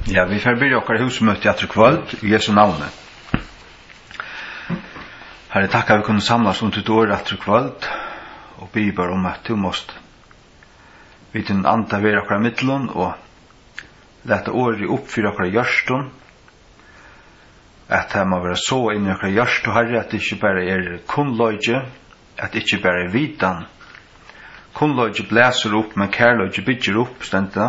Ja, vi får börja vårt husmöte efter kväll i Jesu namn. Herre, tack att vi kunde samlas under ett år efter kväll och be om att du måste vid din anta vara våra mittlån och låta året uppfylla våra hjärtan. Att det må vara så in i våra hjärtan, Herre, att det inte bara är kunnlöjde, att det inte bara är vitan. Kunnlöjde bläser upp, men kärlöjde bygger upp, ständigt.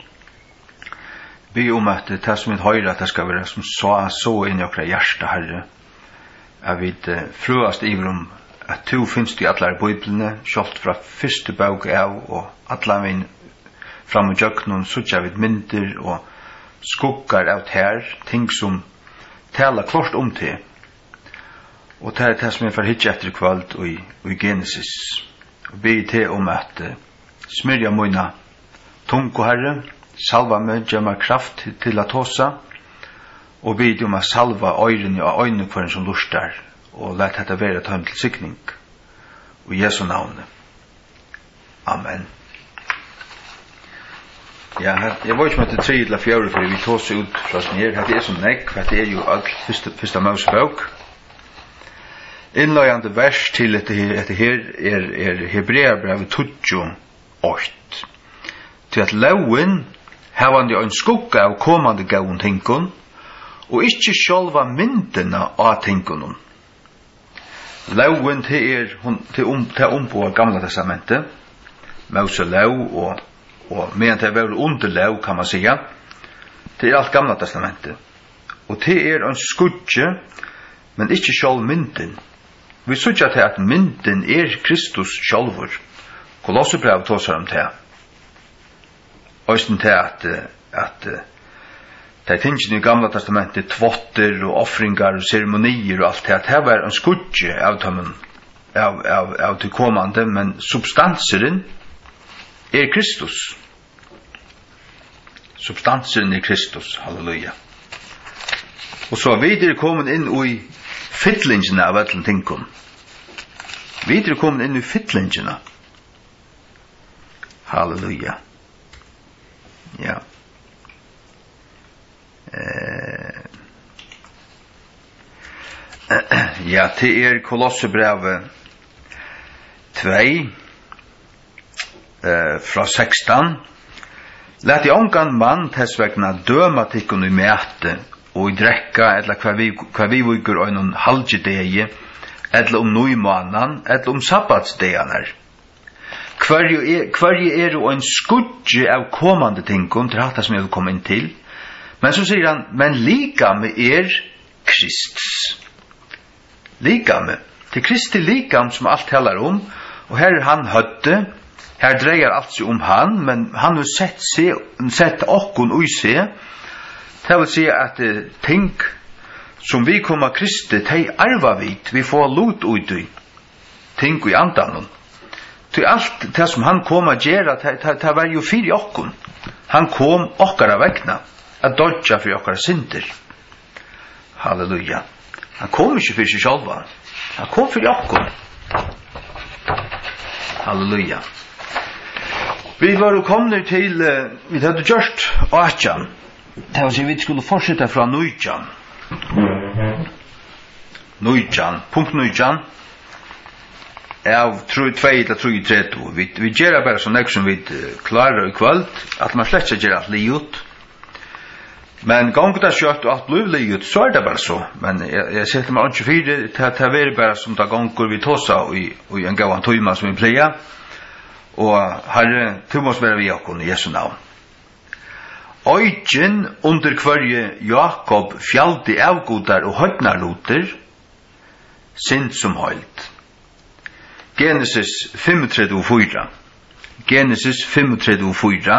Be om att det som vi høyre, at det skal være som så inn i okra hjärsta, Herre. Jeg vil frøast iver om at du finnes i alle bøyblene, kjalt fra første bøk av, og alle min fram og jøknen, så jeg vet mynter og skuggar av her, ting som taler klart om til. Og det det som jeg får hitje etter kvalt og i Genesis. Og be til om at smyrja møyna tungo, Herre, salva meg, gjør meg kraft til å tåsa, og bid om å salva øyrene og øynene for en som lustar, og let dette være tøm til sikning. Og i Jesu navn. Amen. Ja, jeg var ikke med til 3 eller 4, for vi tås ut fra sånn her. Det som nekk, for det jo alt første Mosebok. Innløyende vers til dette her Hebreerbrevet 28. Til at loven havande ein skugga av komande gåun tinkun, og ikkje sjálva myndina av tinkunum. Loven til på Gamla testamentet, Mose lov, og medan det var under lov, kan man säga, til alt Gamla testamentet. Og til ein skugge, men ikkje sjálv myndin. Vi sutja til at myndin Kristus sjálvur. Kolossebrevet tåsar om det. Øysten til at det er tingene i Gamla testamentet, tvotter og offringar og ceremonier og alt det, at det var en skudje av det kommande, men substanseren Kristus. Substanseren Kristus, halleluja. Og så videre kommet inn i fytlingene av alle tingene. Videre kommet inn i fytlingene. Halleluja. Ja. Ja, til Kolossebrevet 2 fra 16. Lat I ongan mann tess vegna døma tikkun I mæte og I drekka, eller hva vi vugur øynun halgjedegi, eller nøymanan, eller sabbatsdeganar. Hverje og en skudje av kommande tingum til hatt som jeg vil komme inn til. Men så sier han, men likame Krists. Likame. Til Kristi likam som alt talar om, og her han høtte, her dreier alt seg om han, men han har sett okkon ui seg. Det vil si at ting som vi kommer Kristi, de arva vit, vi får lot ut ting i andanon. Til alt det som han kom a gjera, det var jo fyrir okkon. Han kom okkara vegna, at dodja fyrir okkara synder. Halleluja. Han kom ikke fyrir seg sjálva. Han kom fyrir okkon. Halleluja. Vi var jo kommet til, vi hadde gjort 18. Det var så vi skulle fortsette fra 19. Punkt 19. Av 2 eller 3. Vi gjør bare sånn som vi klarer I kveld, at man slett ikke gjør alt livet. Men ganger det kjøtt og alt blir livet, så det bare så. Men jeg setter meg ikke fire, det er bare som det ganger vi tåsa og en gav tøyma som vi pleier. Og Herre, du måste være vi okkon I Jesu navn. Øyken under hverje Jakob fjaldi avgodar og høgnarloter, sint som høylt. Genesis 35:4. Genesis 35:4.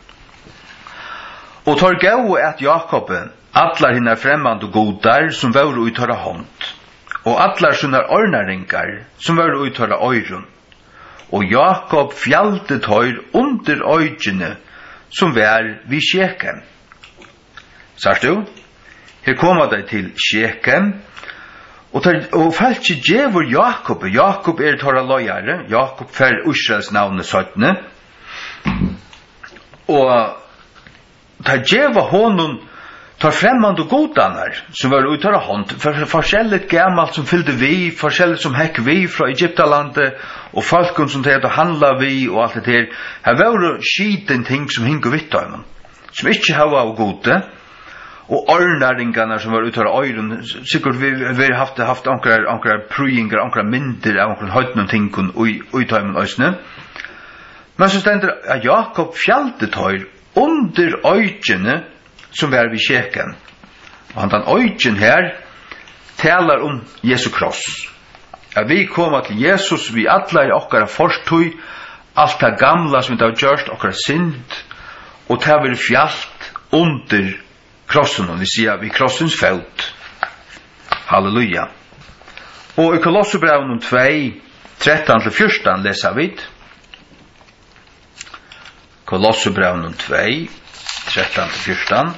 Og tar gau at Jakob allar hinna fremmande godar som var utøra hånd, og allar sunnar ornaringar som var utøra øyrun. Og Jakob fjallte tøyr under øykene som var vid Shekem. Sørst du? Her kommer det til Shekem, og fæltsi djevur Jakob tåra løyare, Jakob fer Israels navnet 17, og ta djeva honom tar fremmande godanar som var uttara hånd, forskjelligt gammalt som fyllde vi, forskjelligt som hekk vi fra Egyptalandet, og folken som det handla vi, og alt det der. Her var skiten ting som hingo vittarmen, som ikkje hava av gode, og ornaringarna som var uttara øyren, sikkert vi har haft ankrar prøyingar, ankrar mynder av ankrar høytnum tingun uittarmen øysne. Men så stender at Jakob fjaltetøyr under øykene som var vid kjeken. Og han øyken her talar om Jesu kross. At vi koma til Jesus, vi atlar i okkara forstøy, alt det gamla som vi har gjørst, okkara synd, og det var fjalt under krossen, og vi sier vi krossens felt. Halleluja. Og i Kolosserbrevet 2, 13-14 leser vi. Kolosserbrevet 2, 13-14.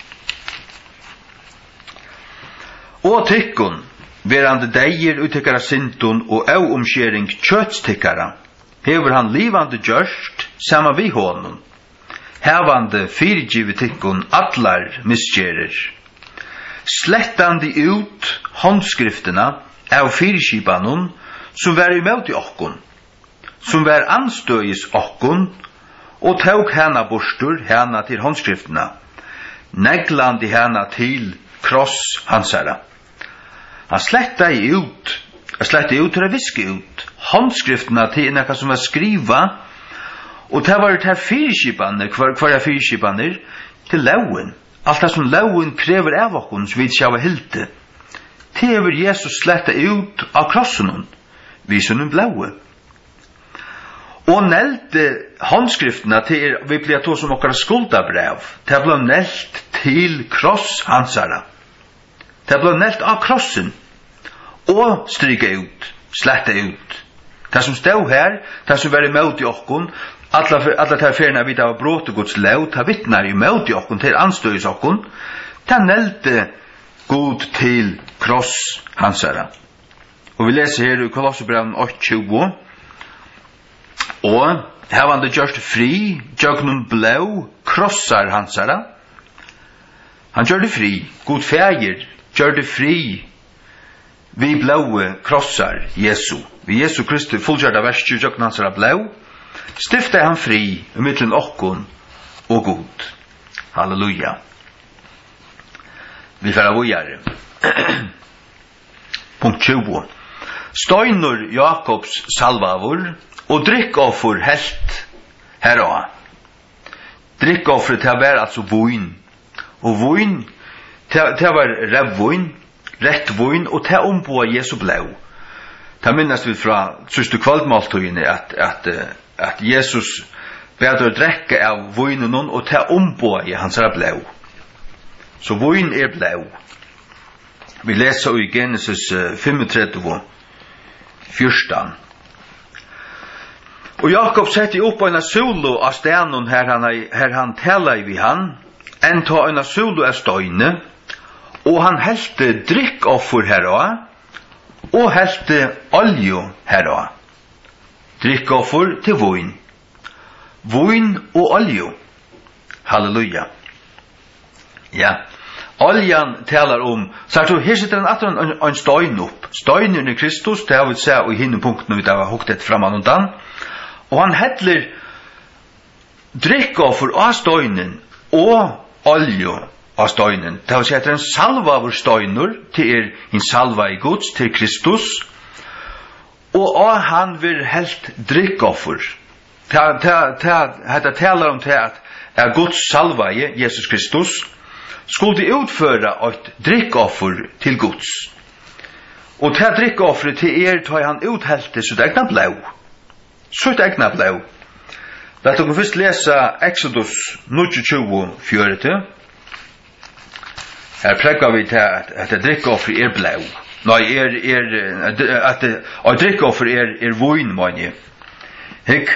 Og tykkun, verande deir uttikkara syndun og omskjering kjøtstikkara, hever han livande gjørst sama vi honum, hevande fyrirgivi tykkun allar misgjerir, slettandi ut håndskriftena av fyrirskipanun som var imot i okkun, som var anstøyis okkun, og tåg hana borstur hana til håndskriftena, neglandi hana til kross hansara. Han sletta ut til å viske ut håndskriftene til nekka som var skriva, og det var det her fyrskipane, hver fyrskipane, til lauen. Alt det som lauen krever av okkon, som vi sjava hilte. Det var Jesus sletta ut av krossen, viser hun blaue. Og nelte håndskriftene til, vi blir to som okkara skuldabrev, det ble nelt til kross hansara. Det ble nelt av krossen, og stryka ut, sletta ut. Det som stod her, det som var imot i okkon, alla de ferna vi av bråte Guds lov, det vittnar imot i okkon, til anstøys okkon, det nelte god til kross hansara. Og vi leser her i Kolosserbrevet 8:20, og her var det gjørst fri, jøgnun blå, krossar hansara. Han gjør det fri, god feir, gjør det fri, vi blåe krossar Jesu. Vi Jesu Kristi fullgjørda verskjur jøgnun hansara blå, stifta han fri, mittlen okkon og god. Halleluja. Vi færa vujare. Punkt 20. Støynur Jakobs salvavur, og drikkoffer helt herra. Drikkofferet til var altså voin. Og voin, til var revvoin, rett voin, og til omboa Jesu blau. Det minnes vi fra søste kvaldmaltøyene at Jesus bedre drekke av voinen og til omboa i hans blau. Så voin blau. Vi leser i Genesis 35, 14. Og Jakob sette opp en solo av stenen her han taler vi han, enn ta en solo av støyne, og han helte drikkoffer herra, og helte olje herra. Drikkoffer til voin. Voin og olje. Halleluja. Ja. Oljan talar om, så her sitter han at en støyn opp. Støynen i Kristus, det har vi sett i hinne punkten vi har hukket framan undan. Og han heller drikkoffer av støynen og olje av støynen. Det vil si at en salva av støyner til en salva i Guds, til Kristus, og han vil helt drikkoffer. Det taler om til at Guds salva i Jesus Kristus skulle utføre et drikkoffer til Guds. Og til drikkofferet til tar han uthelte så det egna blau. Så det egna blau. Låt oss først lese Exodus 29:4. Her prekker vi til at drikkofferet blau. Nei, at drikkofferet voin, mann. Hikk.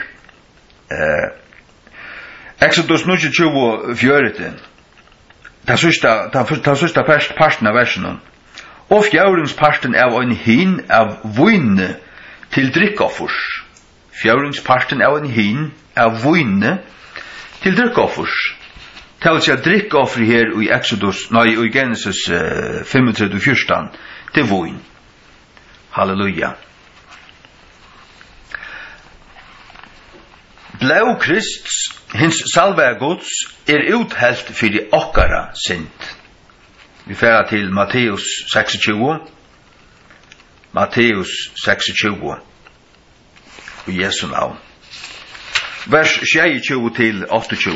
Exodus 29:4. Ta sista parten av versen. Og fjæringsparten av en hin av voine til drikkoffers. Fjæringsparten av en hin av voine til drikkoffers. Det vill säga drickoffer här i Exodus, i Genesis 35:14, det vin. Halleluja. Blå Krists, hins salva Guds, uthelt för okkara synd. Vi färrar till Matteus 26. Matteus 26. I Jesu navn. Vers 26 till 28.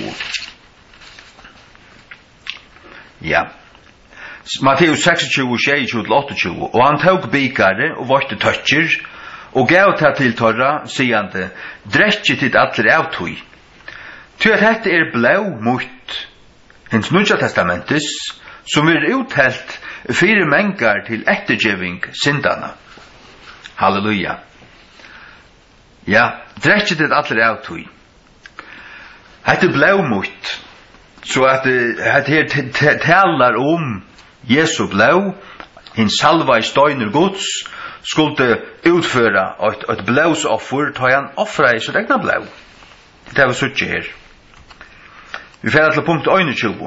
Ja. Matteus 26, 26 til 28. Og han tog bikare og vorte tøtjer, og gav ta til torra, sigande, drekje til atler av tøy. Ty at dette blau mot hins Nudja Testamentis, som uthelt fire mengar til ettergjeving syndana. Halleluja. Ja, drekje til atler av tøy. Dette blau mot, så at det talar Jesu blau, hin salva I støyner Guds, skulle utføre et blausoffer, ta han offra I sitt egna blau. Det var suttje her. Vi færer til punkt 21.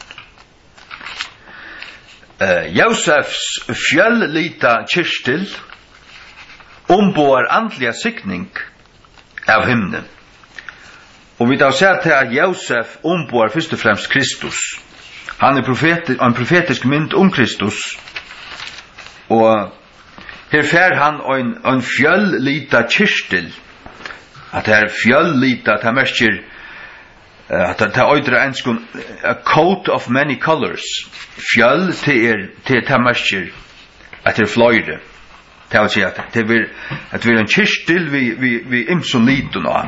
Josefs fjöllita kyrstil ombår andliga sikning av himne. Og vi da ser til at Josef ombår først og fremst Kristus. Han en profetisk mynd Kristus. Og her fer han en fjöllita kyrstil. At her fjöllita, det merker at det øydre enskun a coat of many colors. Fjöll til merker at det fløyre. Det vil si at det er en kyrstil vi imson liten av.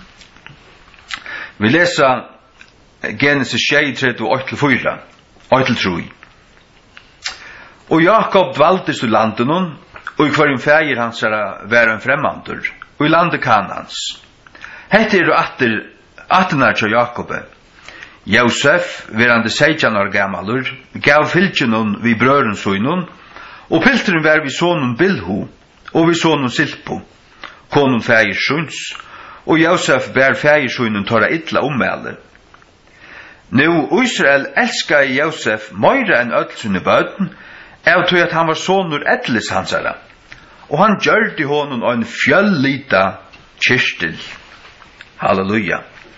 Vi leser Genesis 6:3-4, 8-3. Og Jakob dvaltes I landen, og I hverjum fægir hans var en fremmandur, og I landet Kanans. Hette attenar til Jakobe. Josef, verande 16 år gammalur, gav fylgjennom vi brøren søynun, og pilteren var vi sonen Bilhu, og vi sonen Silpo, konun fægir Sjuns, og Josef bær fægirsøynen torra illa ommæle. Nu, Israel elska I Josef meira enn öll sunne bøten, av tog at han var sonur edles hansara, og han gjørte honom en fjöllita kyrstil. Halleluja.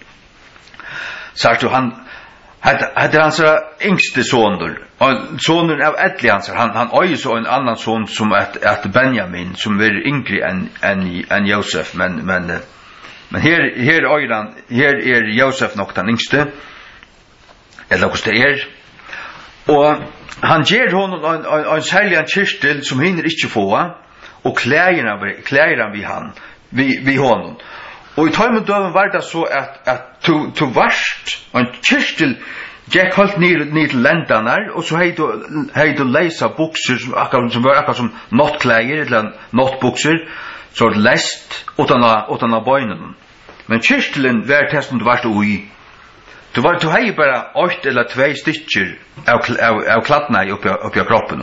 Sagt han, hette hansara yngste sonur, og sonur av edle hansara, han øy så en annan son som at Benjamin, som var yngre enn Josef, men her Josef nok den yngste, eller hos det og han ger honom en særlig kyrstil som hinner ikke få, og klæger han vi honom. Og I tøymendøven var det så at du varst, og en kyrstil gikk holdt ned til lendanar, og så hei du leisa bukser som var akkurat som nottklæger, eller nottbukser, så lest utan av bøynen. Men kyrstilen var det som du varst ui. Du hei bara 8 eller 2 stykker av kladdene oppi av kroppen.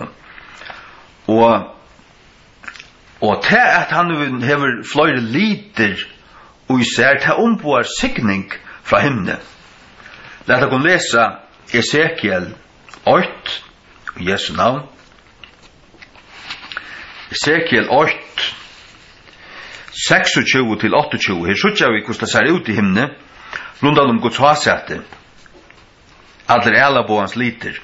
Og til at han hever fløyre liter og ser til omboar signing fra himne. Lett å lese Esekiel 8 i Jesu navn. Esekiel 8 26-28. Her sutja vi hvordan det ser ut I himne, rundan Guds hasete. Allir elabåans liter.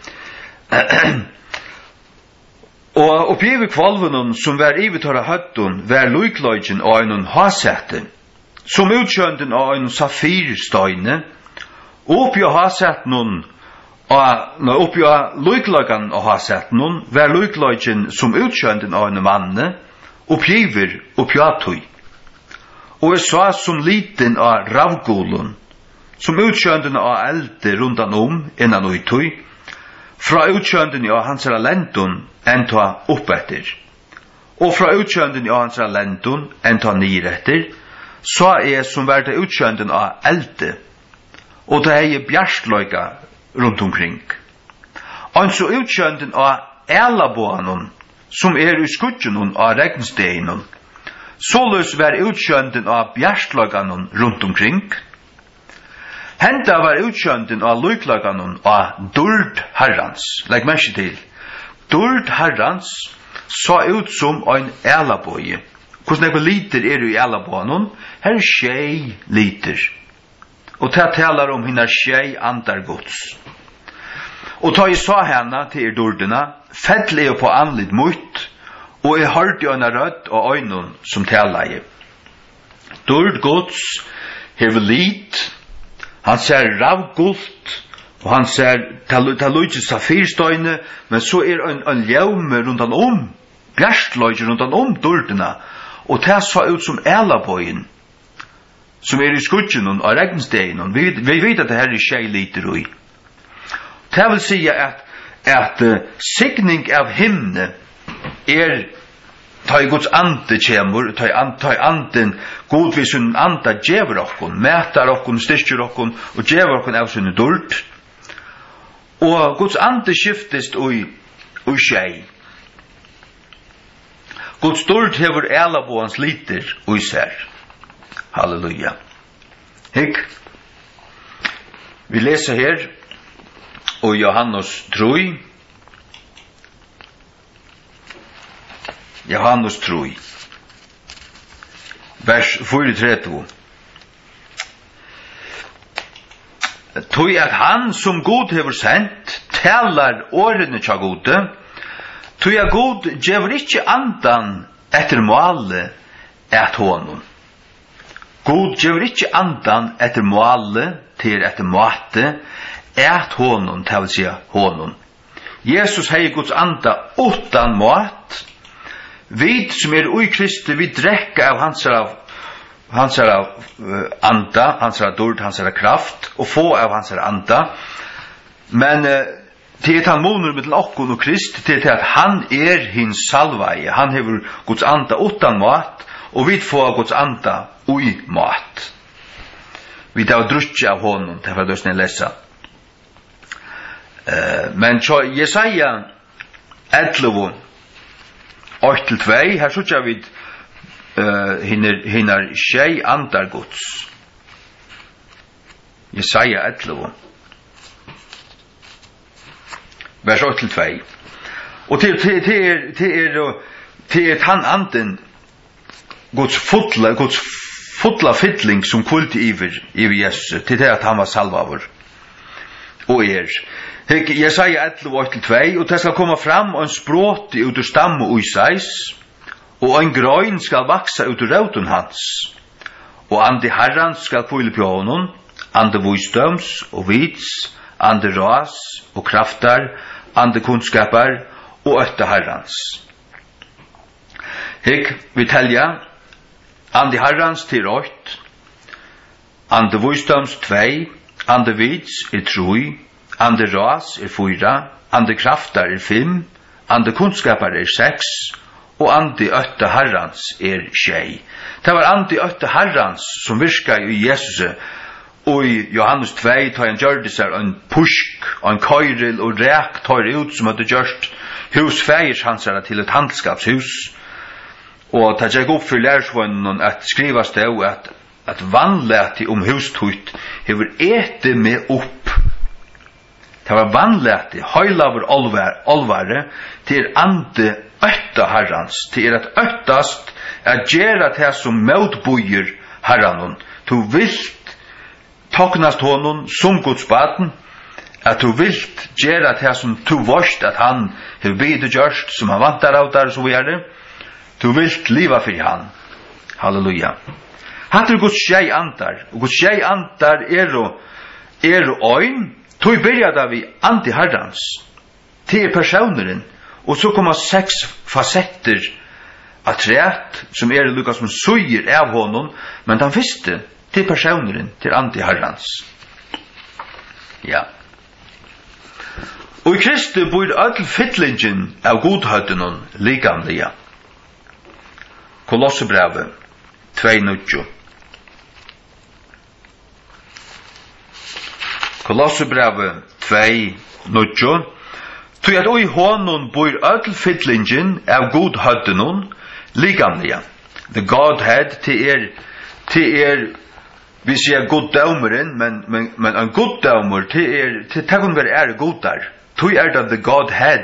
Og oppi kvalvunum som var ivetara høttun, var luikløgjen av en hasete, som utkjønden av en safirstøyne, oppi av hasetnun, oppi av luikløgjen av hasetnun, var luikløgjen som utkjønden av en manne, oppi av tøy. Og jeg sa som liten av ravgolun, som utkjønden av elde rundan innan og I tøy, fra utkjønden av hans lentun enn ta oppetter, og fra utkjønden av hans lentun enn ta niretter, sa jeg som verde utkjønden av elde, og det er bjarstløyga rundt omkring. Og så utkjønden av elabånen, som I skudgen av regnstenen, såløs var utkjønden av bjarstløyganen rundt omkring. Henta var utsjönden av lyklagan av dörd herrans. Lägg märke till. Dörd herrans så ut som en älaböje. Hvordan liter I älaböjen? Her 6 liter. Og det talar om hina 6 andar gods. Og ta I sa henne til dordena, fettle jeg på anlitt mot, og jeg hørte jo en rødt og øynene som talar I. Dord gods hever lit, han ser ravgult, og han ser talujtje safirstøyne, men så en ljaume rundt bjerstløyge rundt dordena, og det så ut som elabøyen, som I skudgen og regnstegen. Vi vet at det her 6 liter ui. Det vil si at signing av himne ta I Guds ande kjemur, ta I anden god vi sunn anda djever okkon, metar okkon, styrkjer okkon, og djever okkon av sunn dult. Og Guds ande skiftest ui 6. Guds dult hever elabåans liter ui ser. Halleluja. Hikk. Vi leser her og Johannes 3. Johannes 3. Vers 4-3. Tog at han som God hever sendt, talar årene tja gode, tog at God gjever ikkje andan etter måle et honom. God gjever ikkje andan etter måle til etter måte, et honom, det vil si honom. Jesus hei Guds anda utan mat. Vi som ui Kristi, vi drekka av hans anda, hans dord, hans kraft, og få av hans anda. Men til han moner med okkon og Krist, til at han hins salvaie, han hever Guds anda utan mat, og vi får Guds anda ui mat. Vi tar drutje av honom, det var løsning lesa. Men så Jesaja 11, 8-2, her sutja vid hinnar 6 andar Guds. Jesaja 11, vers 8-2. Og til han anden Guds fotla fytling som kulti iver Jesus, til det at han var salvavur. Og Jesaja 11, 8-2, og det skal komme fram og en språt ut ur stamme og Isais, og en grøyn skal vaksa ut ur rauten hans, og ande herrans skal kvile på honom, ande visdoms og vits, ande ras og kraftar, ande kunnskapar og øtta herrans. Vi telja, ande herrans til 8, ande visdoms 2, ande vits 3, ande ras 4, ande kraftar 5, ande kunnskapar 6, og ande øtta herrans 6. Det var ande øtta herrans som virka I Jesus, og I Johannes 2 tar han gjør det seg en pusk, en køyrel og rek tar ut som hadde gjort husfeirs hans til et handskapshus. Og det gikk opp for lærersvønnen at skrivas det at vannleti hustut hever ete med opp. Det var vannleti, høylaver olvare, til ande øtta herrans, til at øttast at gjera det som møtbøyer herranon. Du vilt toknast honom som Guds baden, at du vilt gjera det som du vorst at han hever bidu gjørst, som han vantar av der, så vi det. Du vilt liva for han. Halleluja. Hatt Guds 6 andar, og Guds 6 andar øyn, tog byrja da vi andi herrans, til personeren, og så kommer 6 fasetter av træt, som lukka som suger av honom, men den første til personeren, til andi herrans. Ja. Og I Kristi bor öll fytlingen av godhøydenon likamliga. Kolossebrevet 2:9. Kolossebrevet 2:9. Tog at oi honon bor öll fytlingen av godhøydenon likamliga. The Godhead til vi ser god dømeren, men en god dømer til kun være godar. Tog det the Godhead.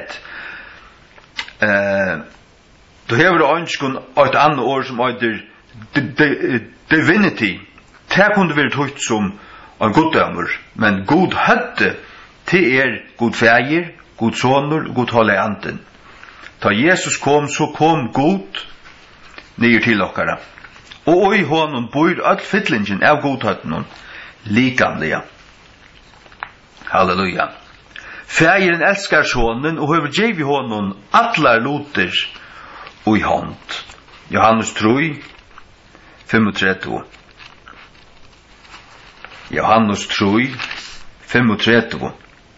Du hever det ønskun et annet ord som heter divinity. Det kunne være tøyt som en god dømer, men god høtte til god feir, god sonur, god holde anden. Da Jesus kom, så kom god nyer til okkara. Og i honom bor all fyllingen av godhøtten likamliga. Halleluja. Fægeren elskar sonen og hever gjev i honom atlar loter og i hånd. Johannes 3, 35. Johannes 3, 35.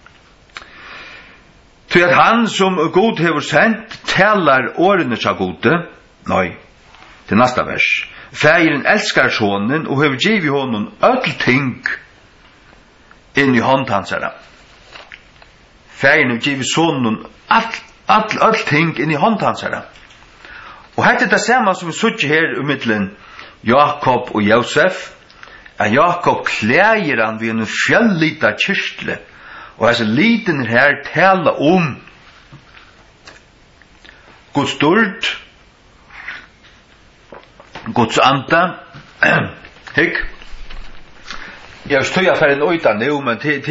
Til at han som god hever sendt talar årene seg gode. Nei, til næsta vers. Fægeren elskar sonen og hever giv i honom öll ting inn i hånd hansara. Fægeren hever giv i sonen öll ting inn i hånd hansara. Og hette det samme som vi suttje her mittlen Jakob og Josef, at Jakob klæger han ved en fjellita kyrstle, og altså liten her tala Guds stort, Guds anda, hikk. Jeg stod jeg for en øyta nå, men det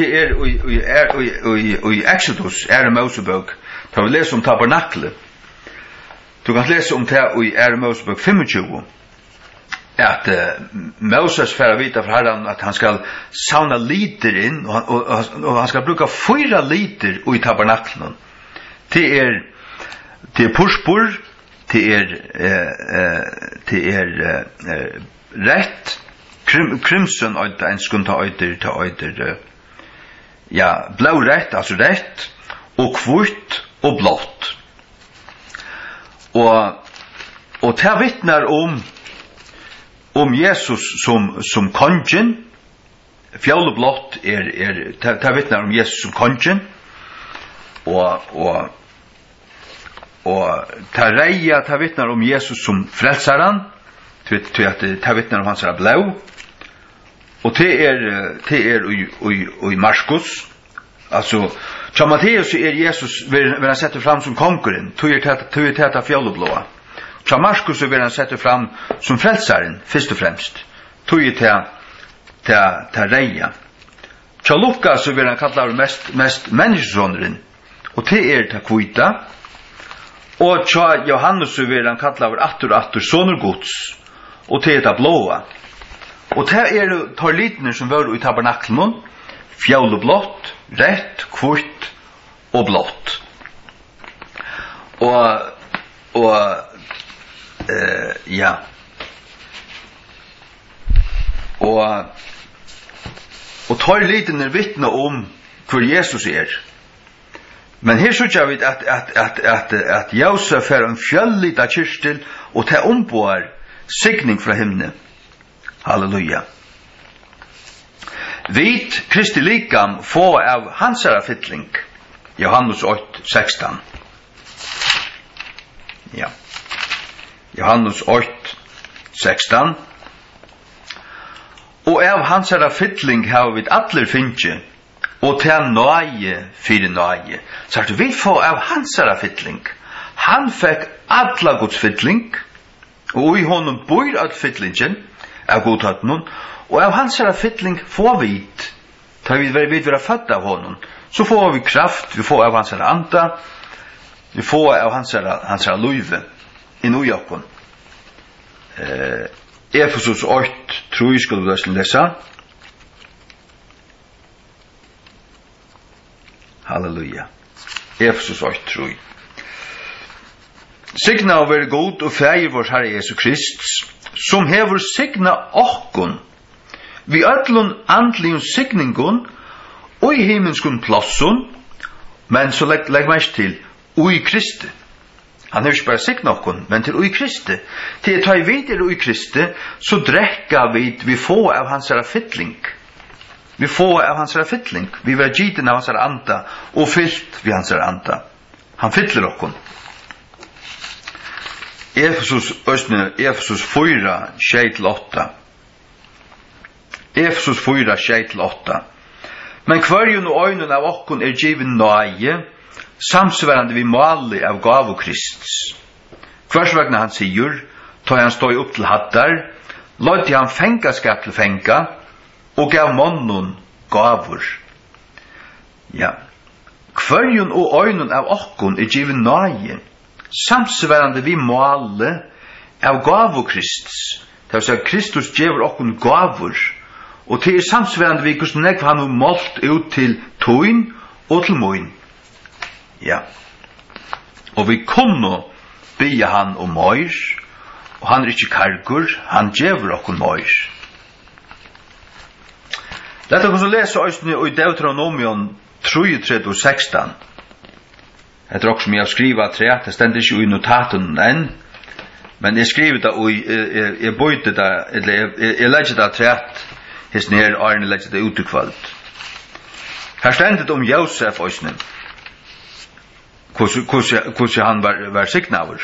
i Exodus, Mosebok, da vi leser om tabernaklet. Du kan lese om det i Mosebok 25, at Moses får vite fra Herren at han skal sauna liter inn, og han skal bruka 4 liter i tabernaklen. Det er purspur, det er rett, crimson en skunta øyder, ja, blå rett, altså rett, og kvitt og blått. Og det vittnar om Jesus som kongen. Fjallblått det vittnar om Jesus som kongen. Og det reia det vittnar om Jesus som frelsaren. Det vittnar om hans blå. Og det i Marskos. Altså, tja Matteus Jesus vil han sette fram som konkurren. Tog det fjallblåa. Tja Marskos vil han sette fram som frelsaren, først og fremst. Tog det reia. Tja Lukas vil han kalla mest menneskesåneren, og det kvita. Og tja Johannes vil han kalla atter sonergods, og det blåa. Og det tar litner som var i tabernaklen, fjallblått, rett, kvitt og blått. Ja. Og tar liten vittne om hvor Jesus Men her synes jeg at Josef en fjellita kyrstel, og til ombår signing fra himne. Halleluja. Vit Kristi likam få av hansara fytling. Johannes 8, 16. Ja. Johannes 8, 16. Og av hansara fytling har vi atler finnje, og til nøye fyrir nøye. Så at vi får av hansara fytling. Han fikk atla Guds fytling, og i honom bor at fytlingen av godhatten, og av hansara fytling får vi, da vi være født av honom, så får vi kraft, vi får av hansara anda, vi får av hansara løyve, i Nujakon. Efesus 8, tror jeg skulle vi lese. Halleluja. Efesus 8, tror jeg. Signa å være god og feir vår Herre Jesus Krist, som hever signa okkon, vi ötlun andliun signingun, og i himmelskun plassun, men så legg meg til, og i Kristi. Han har ikke bare signa okkon, men til og i Kristi. Til å ta i videre og i Kristi, så drekka vi få av hans fytling. Vi får av hans fytling. Vi var giten av hans anda, og fyllt vi hans anda. Han fytler okkon. Efesus 4, 6-8. Efesus 4, 6-8. Men kvarjun og øynun av okkun given nøye, samsvarande vi måli av gav og Krists. Hvers vegna han sier, ta han stoi upp til hattar, lødde han fengaskap til fenga, og gav månnen gavur. Ja. Kvarjun og øynun av okkun given nøye, samsvarande vi måli av gav og Krists. Det vil si at Kristus gjever okkun gavur, og til samsvarande vi hvordan nekv han målt ut til tøyn og til møyn. Ja. Og vi kunne bya han om møyr, og han ikke kargur, han gjever okkun møyr. Lett oss lese òsne i Deuteronomion 3:16. Det er også som jeg har skrivet tre, det stender ikke i notaten enn, men jeg skriver det, og jeg bøyde det, eller jeg legger det tre, hesten her, og jeg legger det ut i kveld. Her stender det om Josef òsne, hvordan han var signaver.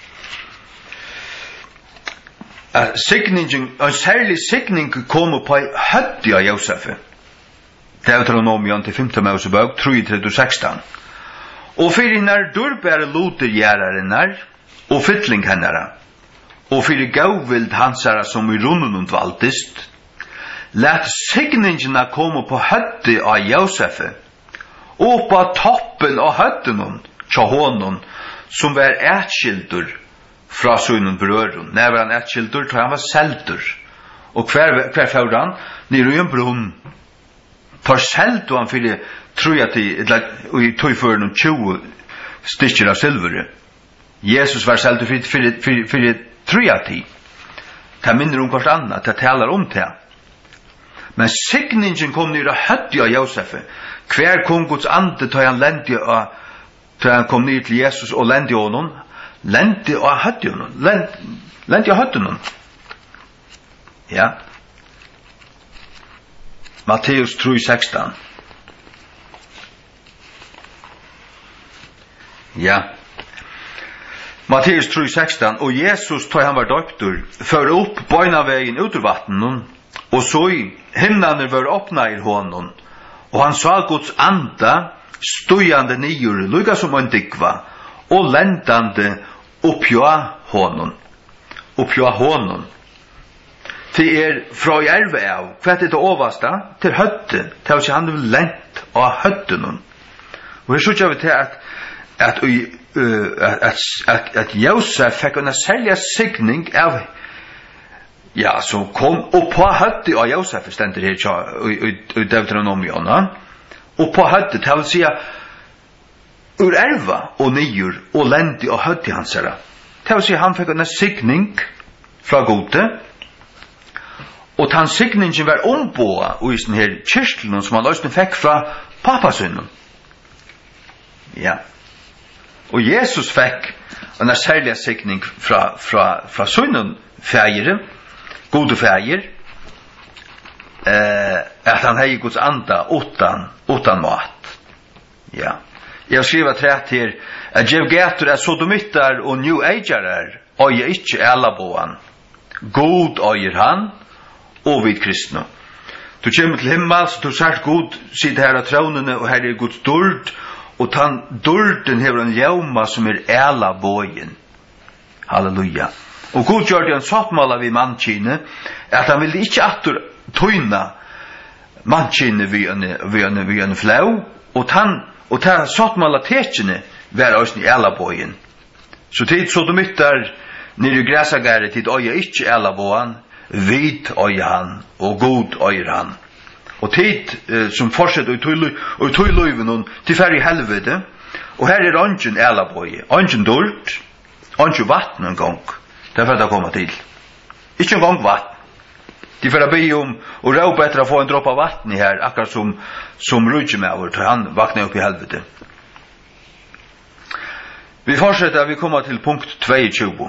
En særlig signing kom på høtti av Josef. Deuteronomion til 5. Mosebok 3:16. Og fyrir hinnar durbære luter gjerrarinnar, og fytling hennara, og fyrir gauvild hansara som i runnen valtist, let signingina komme på høtti av Josef, og på toppen av høttinun, tja honon, som var ætskildur fra sunnen brøren. Når var han ætskildur, tja han var seldur. Og hver fjord han? Nere i en brunn. For seldu han fyrir truja til, i tøyføren 20 stykker av silvere. Jesus var seldu fyrir truja til. Det minner hvert annet, det talar om det. Men signingen kom nere høtti av Josef. Hver kom Guds ande tøy han lendi av, tøy han kom nere til Jesus og lendi av honom, lendi av høtti honom, lendi av høtti honom. Ja. Matteus 3:16. Ja. Matteus 3:16, og Jesus, tøy han var døptur, fører opp bøynavegen ut ur vattnen, og så i himnaner var åpna i honom, og han sa Guds anda stujande nyer, lukka som en dikva, og lendande oppjå honom. Det fra i erve av, hva det oversta, til høtten, til at han vil lent av høtten. Og her sykja vi til at Josef fikk en særlig signing av, ja, som kom opp på høtten av Josef, stender her i Deuteronomion, og på høtten, til å si ur erva og nyer og lendi og høtti hans herra. Til å si han fikk en signing fra gode, og den signingen var ombåa i den her kyrkelen som han løsne fikk fra pappasunnen. Ja. Og Jesus fikk en særlig signing fra sunnen fægere, gode fægere, at han hei Guds anda utan mat. Ja. Jeg har skrivet trett her, at Jev Gator sodomittar og New Agerar, og jeg ikke elabåan. God øyer han, og vid kristna. Du kommer til himmel, så du sagt god, sitter her av tronene, og her Guds dörd, og den dörden hever en jauma som æla bøyen. Halleluja. Og god gjør det en sattmål av i mannkine, at han ville ikke atter tøyna mannkine vi en flau, og ta sattmål av tekene være også i æla bøyen. Så tid så du myttar nere i græsagæret, tid øya ikke æla bøyen, vid øyer han, og god øyer han. Og tid som fortsetter og tøy løyven til færre i helvete, og her ånden elabøye, ånden dård, ånden vatten en gang, det for å komme til. Ikke en gang vatten. De får be om og råpe etter å få en dropp av vatten her, akkurat som Rudgemauer, til han vakner opp i helvete. Vi fortsetter, vi kommer til punkt 22.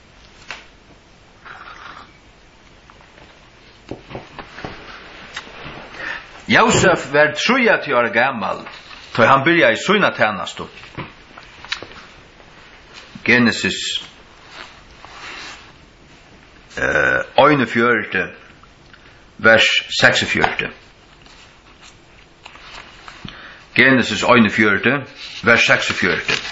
Josef var 30 år gammal, då han började i sina tjänster. Genesis 41, vers 46. Genesis 41, vers 46.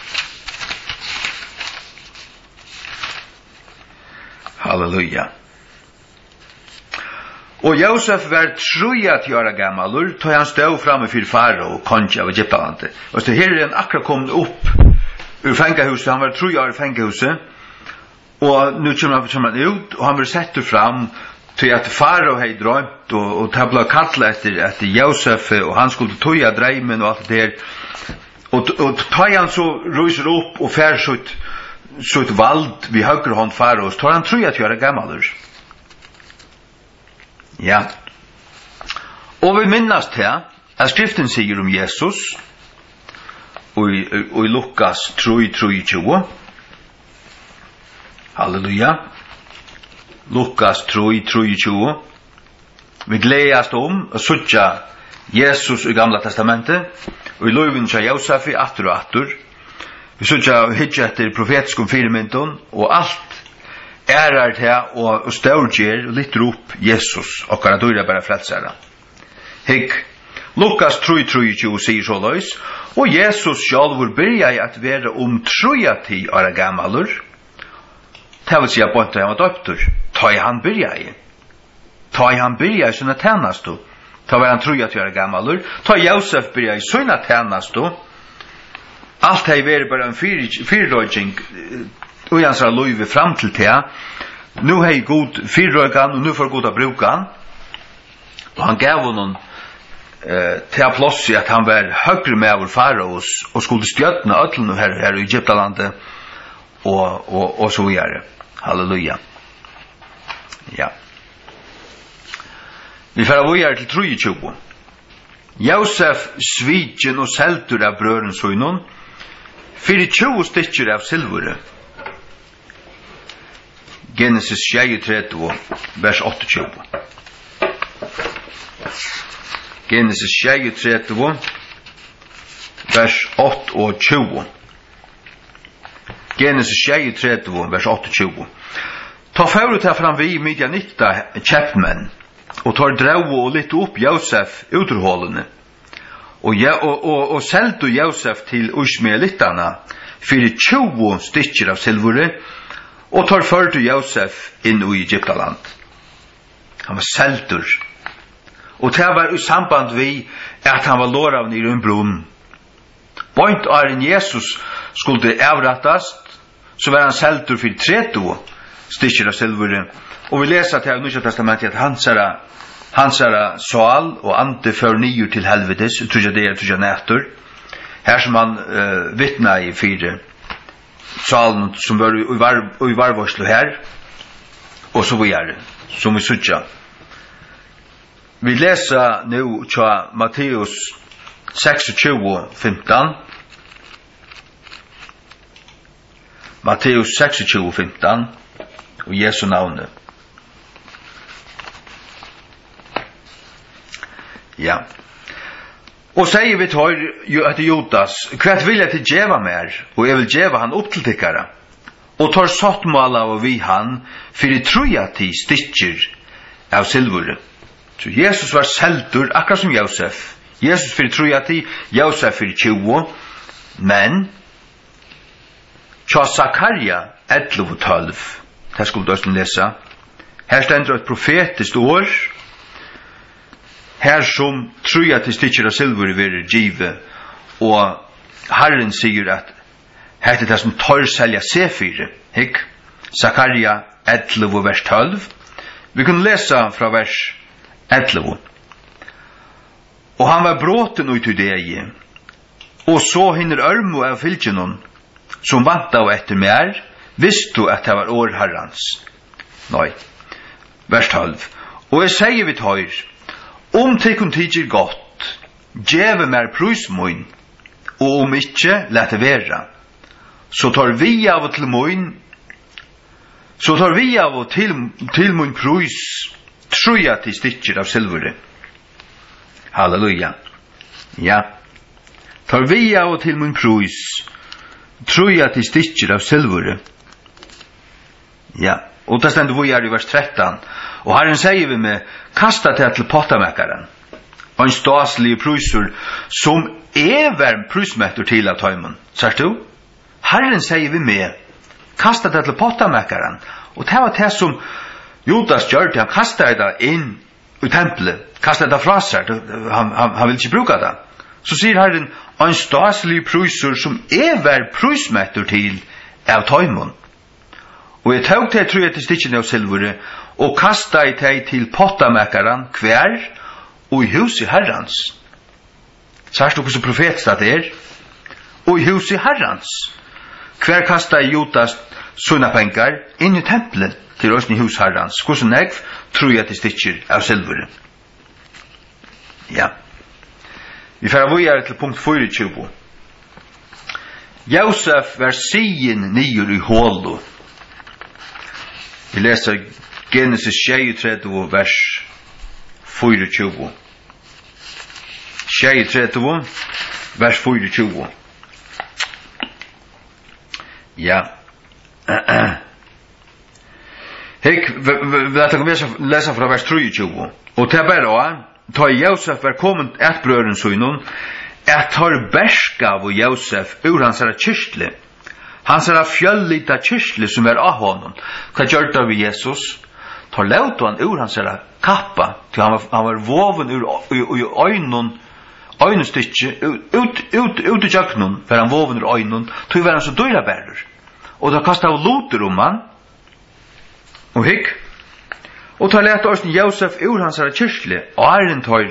Halleluja. Og Josef var 3 år gammalur, tog han stod framme for Farao, konge av Egyptalandet. Og så her han akkurat kommet opp ur fengehuset, han var 3 år i fengehuset, og nu kommer han ut, og han var sett fram til at Farao hei drømt, og det ble kallet etter Josef, og han skulle tøya dreimen og alt det der. Og tar han så ryser opp og fær så et vald vi høyre hånd Farao, så tar han 3 år gammalur. Ja. Og vi minnes til at skriften sier om Jesus og i Lukas 3:23. Halleluja. Lukas 3:23. Vi gledes om å søtja Jesus i Gamla Testamentet og i loven til Josef i atter og atter. Vi søtja hitje etter profetskum firmynden og alt ærar til og størgjer og litt rop Jesus og kan døyre bare frelsere. Hikk, Lukas 3:23 sier så løys, og Jesus sjálfur byrja i at være 3 år gammalur. Det vil si at bønta han var døptur. Ta i han byrja i sånne tænastu. Ta var han 3 år gammalur. Ta Josef byrja i sånne tænastu. Alt hei veri bare en fyrrøyjing og hans har løyve fram til det. Nu hei god fyrrøygan, og nu får god å bruka han. Og han gav honom til plass i at han var høyre med over Faraos, og skulle stjøtne ødlene her i Egyptalandet, og så gjøre. Halleluja. Ja. Vi får avgjøre til 23. Josef svidjen og seltur av brøren søgnon, 24 stykker av silvure. Genesis 33, vers 28. Genesis 33, vers 28. Genesis 33, vers 28. Ta førut her fram vi Midianitta kjeppmenn, og tar drau og litt opp Josef uterhålene, og seldu Josef til Ishmaelittarna, 24 stykker av silvure, og tar ført Josef inn i Egyptaland. Han var seldur. Og det var i samband vi at han var lårav i en brunn. Bøynt av en Jesus skulle avrattast, så var han seldur for 30 stykker av silvure. Og vi leser til Nya Testamentet at hansara sal og ante før 9 til helvetes, tror jeg det tror jeg nætter. Her som han vittna i 4 salen som var i varvarslo her, og så videre, som vi sutja. Vi leser nu til Matteus 26:15. Matteus 26:15, og Jesu navnet. Ja. Og sier vi til Judas, hvert vil jeg til djeva mer, og jeg vil djeva han opp til tikkara. Og tar sattmåla og vi han, fyrir 3 stykker av silvure. Så Jesus var seldur, akkurat som Josef. Jesus fyrir 3, Josef fyrir 20, men tja Zakaria 11:12, det skulle du også lese. Her stender et profetisk år, her som 3 stykker av silver vil give, og Herren sier at her er det som tar selja C4, hikk? Zakaria 11, vers 12. Vi kunne lese fra vers 11. Og han var bråten ut i det, og så hinner ørmo av fylgjenon, som vant av etter mer, visste du at det var år herrans. Nei. Vers 12. Og jeg sier vi tar, om tekun tidser godt, djeve mer prusmoin, og om ikkje, let det være. Så tar vi av og til mun prus, 3 stykker av silvure. Halleluja. Ja. Tar vi av og til mun prus, 3 stykker av silvure. Ja. Og det stender vi i vers 13. Og Herren sier vi med, kasta det til pottamäkaren. Og en staslig prusur som var prusmätter til av tøymon. Sørst du? Herren sier vi med, kasta det til pottamäkaren. Og det var det som Judas gjør det, han kastet det inn i tempelet, kastet det fra seg, han vil ikke bruke det. Så sier Herren, en staslig prusur som var prusmätter til av tøymon. Og jeg tog til tror jeg til stikkene av silvere, og kastet jeg til pottamäkaren hver, og i huset Herrens. Sørst du hvordan profetet det Og i huset Herrens. Hver kastet Judas sånne penger inn i tempelet til oss i huset Herrens. Hvordan jeg tror jeg til stikker av silvere. Ja. Vi får videre til punkt 24. Josef var sien nyer i hålo. Vi leser Genesis 33, vers 24. 33, vers 24. Ja. Hek, lat oss lesa fra vers 23. Og til bare ta Josef var kommet et brøren søgnen, at tar berskav og Josef ur hans era kyrstle. Hans era fjöllita kyrstle som av honom. Hva gjør det ved Jesus? Tar laut han ur hans era kappa, til han var voven ur øynestykje, ut i kjøkkenen, for han voven ur øynen, til var han så døyra bærer. Og da kastet av loter han, og hikk, og tar lett oss Josef ur hans era kyrstle, og æren tar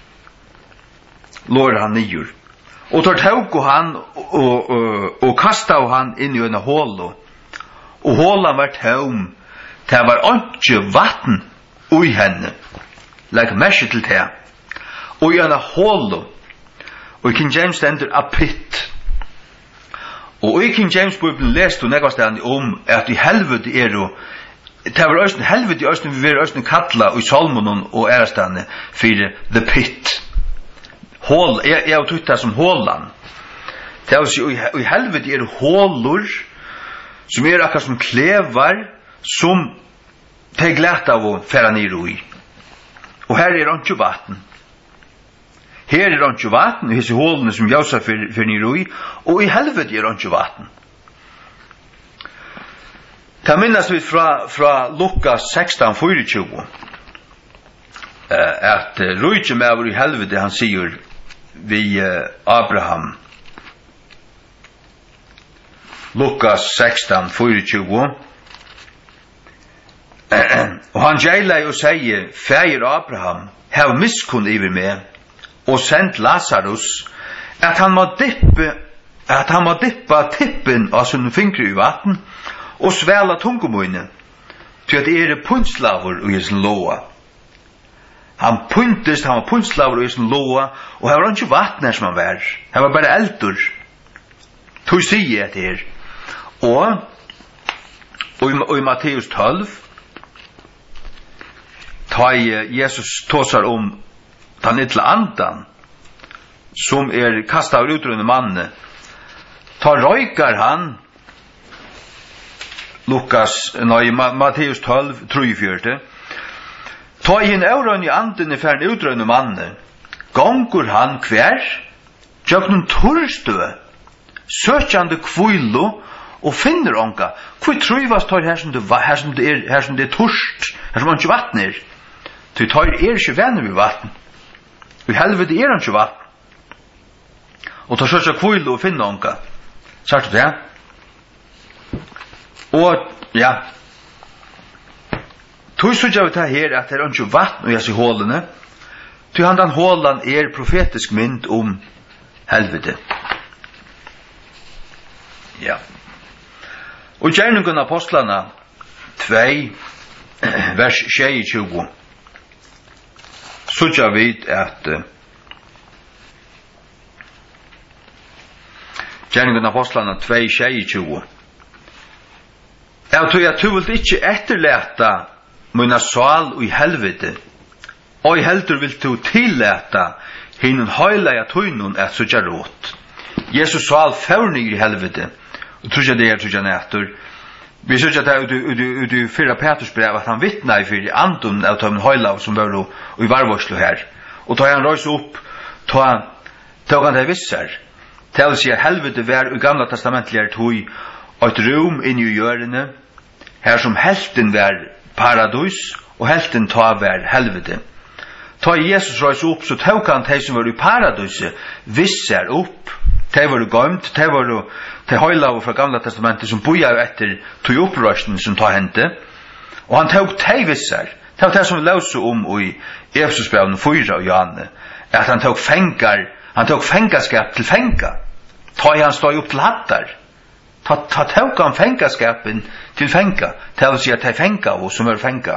lår han nyer. Og tar tåg han og kastet han inn i en hålo. Og hålan var tåm. Det var ikke vatten ui henne. Legg merke til det. Og i en hålo. Og i King James stender a pit. Og i King James Bibelen leste hun nekvastene om at i helvete det var østen helvete i østen vi var østen kattla og i salmonen og ærestane for the pit. Hål, jeg har trykt det som hålan. Det vil si, i helvete hålor, som akkurat som klevar, som det glætt av å færa ned i. Og her ikke vatten. Her ikke vatten, i disse hålene som Josef færa ned i, og i helvete ikke vatten. Det minnes vi fra Lukas 16:24, at rujtje med over i helvete, han sier, vi Abraham. Lukas 16:24. Og han gjeilei og sier, Feir Abraham, hev miskunn iver meg, og sendt Lazarus, at han må dippa tippen av sin fingre i vatten, og svæla tungemoine, til at det puntslavur i sin loa. Han var puntslavur i sin loa, og her var ikke vatten her som han var. Her var bare eldur. Tog sier jeg til her. Og i Matteus 12, ta Jesus tåsar om den ytla andan, som kastet av utrunde manne. Ta røykar han, Matteus 12, 3-4, ta i en eurøn i anden i færden utrønne manne, gongur han hver, tjøknum torstø, søkjande kvillo, og finner onka, hvor trøyvast tar her som det er torst, her som ikke vatten til tar ikke venner ved vatten, og i helvete ikke vatten, og tar søkja kvillo og finner onka, sagt du det? Og, ja, tog så gjør vi det her at det ikke vatten og jeg sier hålene, til han den hålen profetisk mynd om helvete. Ja. Og gjerningen av apostlene 2, vers 26, så gjør vi at gjerningen av apostlene 2, 26, jeg tror at du vil ikke etterlete munna sal og i helvete, og i heldur vil du tilleta hinnen høyleia tøynun at sutja råt. Jesus sal færnig i helvete, og tror jeg det tror jeg nættur, Vi ser att det förra Petrus brev att han vittnar i för Anton av Tom Höjlav som var då i varvarslo här. Och tar han rörs upp, tar han det vissar. Till sig helvete var i gamla testamentliga tog ett rum in i jörene, här som helten var paradis och helten tar var helvete. Ta Jesus rörs upp så tog han de som var i paradiset vissar upp. Det var gömt, det var till Höjlav från gamla testamentet som bojar efter tog upprörsten som tar hände. Och han tog vissar. Det var det som vi läser om i Efesosbrevet 4 och Johanne. Att han tog fängaskap till fänga. Ta han stod upp till hattar. Tog han fängaskapen till fänga. Det vill säga till fänga och som är fänga.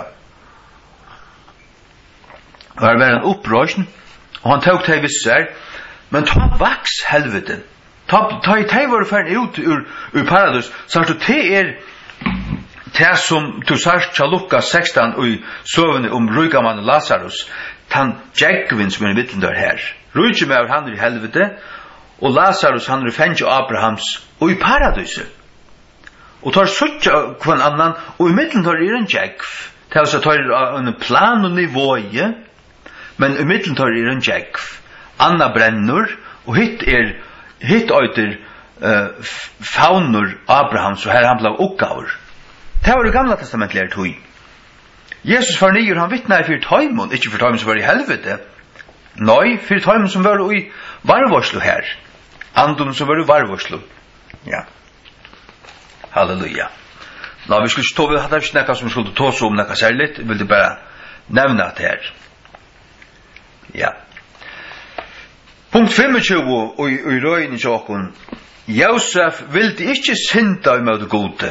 Det var en upprörsten. Och han tog vissar. Men ta vax helvete. Ta i teg var färd ut ur paradis. Så att det det som du sagt i Lukas 16 och i sövene om rykamannen Lazarus. Han Jekvin som är i mitten där här. Rykamannen han i helvete. Och Lazarus han i fänge Abrahams och i paradiset. Och tar suttja kvann annan. Och i mitten där är en Jekv. Det är alltså tar en plan och nivå. Men i mitten där är en Jekv. Anna brennur och hitt öter faunur Abrahams och här han blev uppgaver. Det var det gamla testamentliga tog. Jesus var nyer, han vittnar för taimon, inte för taimon som var i helvete. Nej, för taimon som var i varvarslo här. Andon som var i varvarslo. Ja. Halleluja. Nå, vi skulle stå vid hade vi snacka som skulle ta så om några särligt, vill det bara nämna det här. Ja. Punkt 25 og i røyen i sjokken. Josef ville ikke synda imot gode.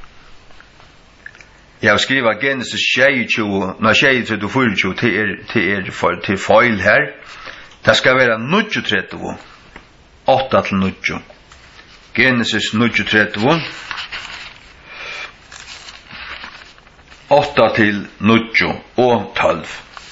Jeg har skrivet Genesis 24 til feil her. Det skal være 39, 8 til 9. Genesis 39, 8 til 9 og 12.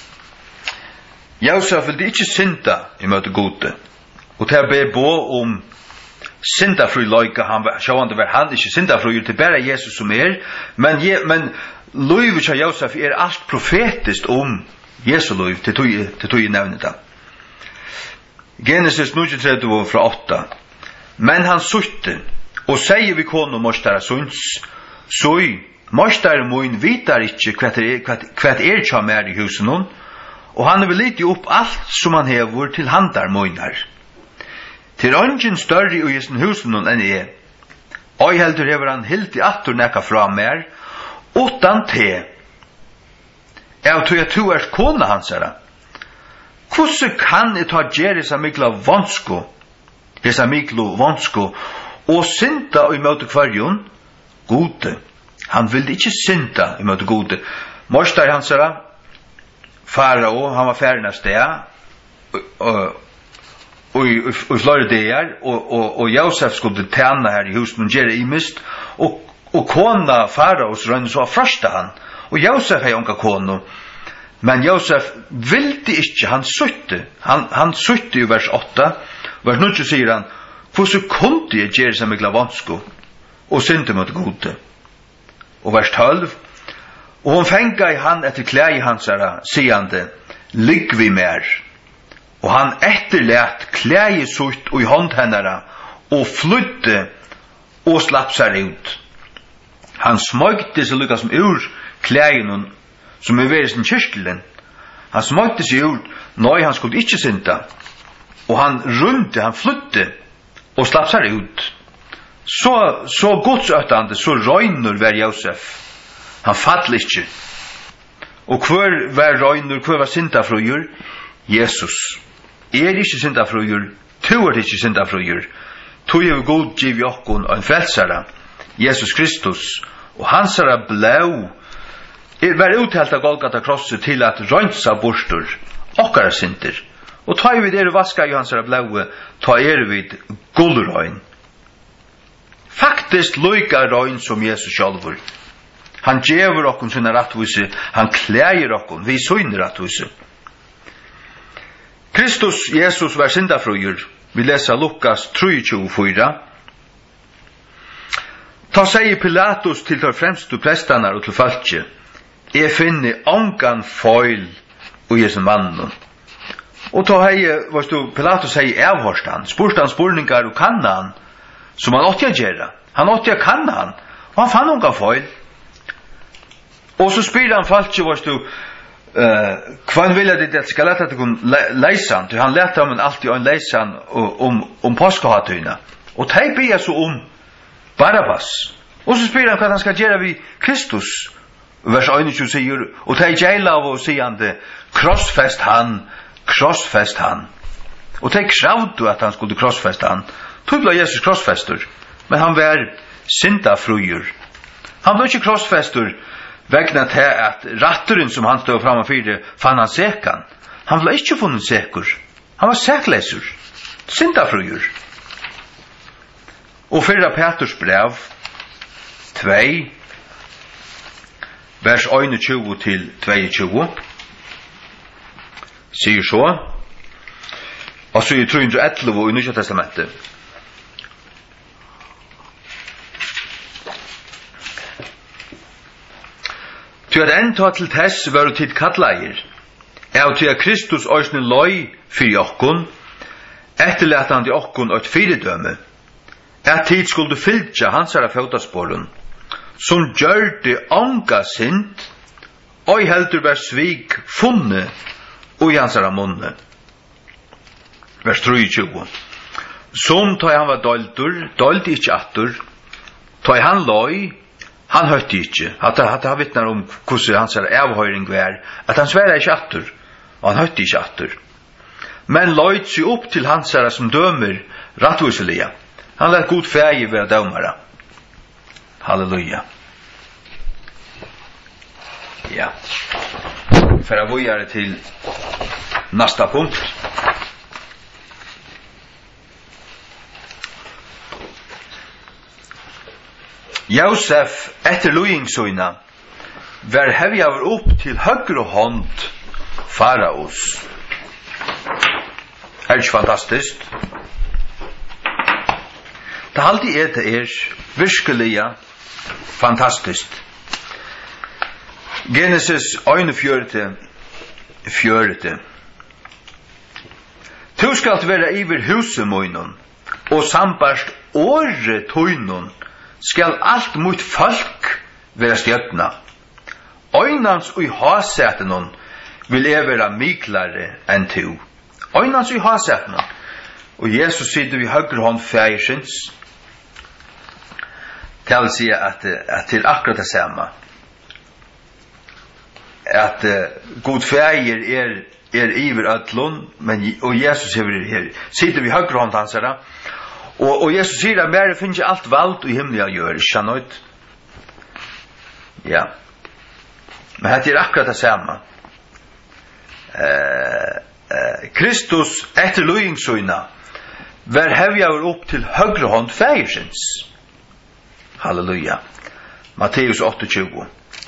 Josef ville ikke synda i møte gode. Og det ber bo om syndafri løyke. Han var ikke syndafri, det er bare Jesus som men løyve til Josef er alt profetisk om Jesu løyve, til tog jeg nevne det. Genesis 39 fra 8. Men han sutte, og sier vi kone mostara sunds, så mostara moin vitar ikke hva kja mer i husen hon, og han vil lite opp alt som han hever til handar moinar. Til ungen større i jessen husen hon enn jeg, og heldur hever han helt i atter nekka fra mer, utan te. Jeg tror jeg to kona hans herra. Hvordan kan jeg ta Jerisa mikla vansko, og synda i møte kvarjon? Gode. Han ville ikke synda i møte gode. Morstar hans herra, Farao, han var færdig av sted, og i flere dager, og Josef skulle tjene her i husen, og gjøre i mist, og kona Faraos rønne så frasta han, og Josef har unga kona, men Josef ville ikke, han sutte i vers 8, vers 9 sier han, hvordan kunne jeg gjøre seg med glavansko, og synte mot gode? Og vers 12, og hon fenga i han etter klæi hansara, siande, ligg vi mer. Og han etterlet klæi sutt og i hånd hennara, og flydde og slapp seg ut. Han smøgte seg lukka som ur klæien som er ved sin kyrkelen. Han smøgte seg ut, når han skulle ikke synda. Og han runde, han flydde og slapp seg ut. Så godsøttande, så røynur var Josef. Han fattler ikke. Og hver var røynur, hver var syndafrøyer? Jesus. Er ikke syndafrøyer, tu er ikke syndafrøyer. Tu er god giv jokkon og en frelsara, Jesus Kristus. Og hansara blau var uttalt av Golgata krosset til at røynsa borstur, okkara synder. Og ta vi der vaska i hansara blaue, ta vi gullrøyn. Faktisk loika røyn som Jesus sjálfur. Han djever okkon sinna rattvise, han klæger okkon, vi søgner rattvise. Kristus, Jesus, var syndafrøyer. Vi leser Lukas 3:24. Ta sier Pilatus til tar fremstu prestanar og til falskje, jeg finner ongan feil og jeg som mannen. Og ta hei, Pilatus sier avhørst han, spurte han spurningar og kan han, som han åtte gjøre. Han åtte kan han, og han fann ongan feil. Og så spyr han falskje, kvann vil jeg det skal lete til kun leisan, til han lete ham alltid en leisan om påskahatøyna. Og teg blir så Barabbas. Og så spyr han hva han skal gjøre vi Kristus. Vers 21 sier, og teg gjeila av og sier han det, krossfest han. Og teg kravdu at han skulle krossfeste han. Tog ble Jesus krossfester, men han var syndafruer. Han ble ikke krossfester, vegna til at ratturen som han stod fram og fyrde fann han sekan. Han ble ikke funnet sekur. Han var sekleser. Syndafruer. Og fyrra Petrus brev 2 vers 21 til 22 sier så, og så i 311 i Nya Testamentet. Til at enda til tess var du tid kattleier, og til at Kristus òsne løy fyrir okkun, etterletande okkun og et fyridømme, at tid skulle fylgja hansara fjótasporun, som gjør det ånga sint, og heldur var svig funne, og i hansara munne. Vers 23. Som tog han var dolt ikkje attur, tog han løy, han høtti ikkje. Han vittnar om hvordan hansara avhøyring var, at han sværa ikkje attur, og han høtti ikkje attur. Men løyt seg opp til hansara som dømer rattviseliga. Han lät god färg vara dömare. Halleluja. Ja. För att vidare till nästa punkt. Josef efter lojingsöjna var hävjaver upp till högre hand faraos. Är det fantastiskt? Det alltid det virkelig fantastiskt. Genesis 1:4. Tu skalt vera iver husemoinon, og sambarst åre tøynon, skal alt mot folk vera stjøtna. Øynans og i hasetenon vil vera miklare enn tu. Øynans og i hasetenon. Og Jesus sitter vi høyre hånd færsins. Det vil si at til akkurat det samme. At god fæger iver ødlun, og Jesus sitter vi høyre hånd hans her. Og Jesus sier at mer finnes alt valgt i himmelen å gjøre, ikke noe. Ja. Men det akkurat det samme. Kristus etter lojingsøyna var hevjaver opp til høyre hånd fægersins. Halleluja. Matteus 28.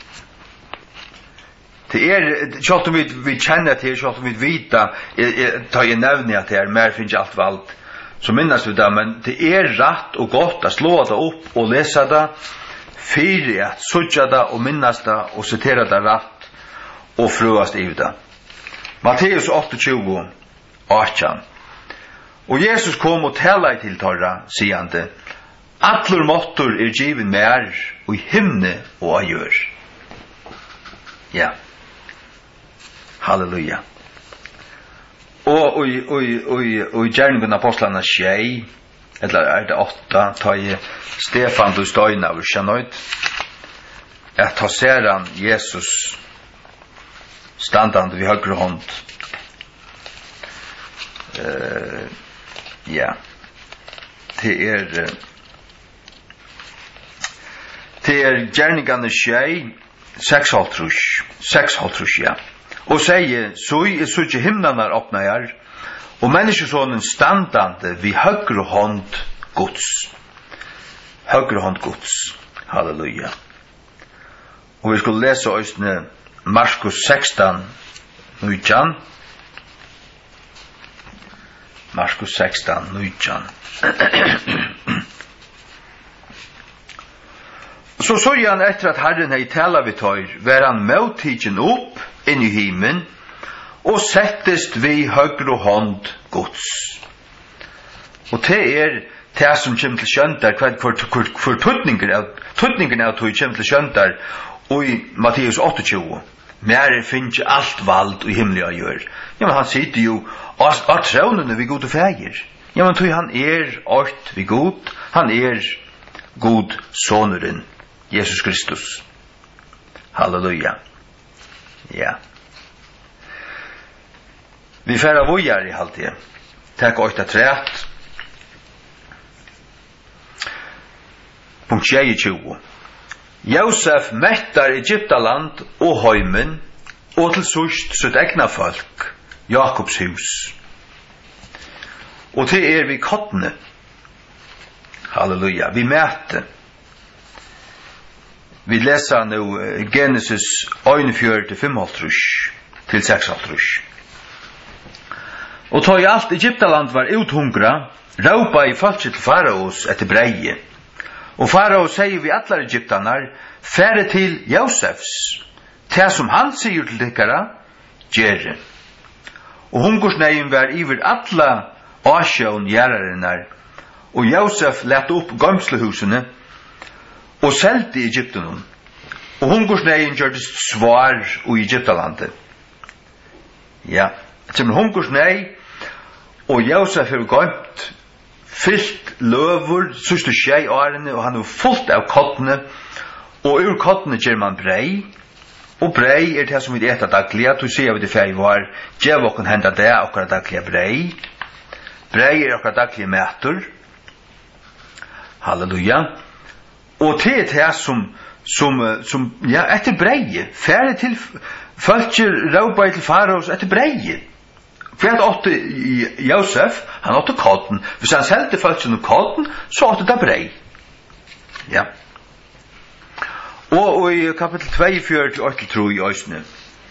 Det kjalt om vi kjenner til, kjalt om vi vita, tar jeg nevne at det mer finnes alt valgt, så minnes vi det, men det rett og godt å slå det opp og lese det, fyrir at sutja det og minnes det og sitere det rett og frøast i det. Matteus 28, 18. Og Jesus kom og tala til torra, sier han det, «Allur måttur given mer, og i himne og a gjør.» Ja. Halleluja. Og i gjerningen av apostlene 6, eller det 8, tar jeg Stefan du støyna av kjennøyd, at ta ser han Jesus standande vid høyre hånd. Ja. Det gjerningane 6,5, ja. Og sier, så ikke himlarna åpna her, og menneskesonen standande vid høyre hånd Guds. Høyre hånd Guds. Halleluja. Og vi skulle lese òsne Markus 16, 19. Markus 16, 19. Så såg han efter att Herren hei tala vid tøyr, var han mottidgen upp inn i himen, og settest vi høgre hånd Guds. Og det som kommer til skjøntar, hvor tøtningen av tøy kommer til skjøntar, og i Matteus 28, mer finnes alt vald i himmelig å gjøre. Ja, men han sitter jo av trånene vi gode feir. Ja, men tøy han ort vi god, han god soneren, Jesus Kristus. Halleluja. Ja. Vi færa vojar i halvtid. Takk 8-3. Punkt 22. Josef mettar Egyptaland og heimen, og til sust sitt egna folk, Jakobs hus. Og til vi kottne. Halleluja. Vi mætte. Vi leser nå Genesis 1:4-5 til 6:3. Og ta i alt Egyptaland var uthungra, råpa i folket til faraos etter breie. Og farao sier vi allar egyptanar, fære til Josefs, til som han sier til dykkara, gjerre. Og hungersneien var iver alla asjån gjerarinnar, og Josef lette opp gamslehusene, og selte i Egyptenum. Og hungersneien gjørtes svar i Egyptalandet. Ja, som hungersnei, og Josef har gått fyllt løver, sørste skjei årene, og han har fullt av kottene, og ur kottene gjør man brei, og brei det som vi etter daglige, du ser vi det før i var, gjør okken henda det, okkar daglige brei, brei okkar daglige mætur, halleluja, og til det som ja, etter brei, færre til følger råpa til faraos etter brei, for at åtte Josef, han åtte kotten. Hvis han selte følte noe kotten, så åtte det brei. Ja. Og i kapittel 2:4-8 i Øysene.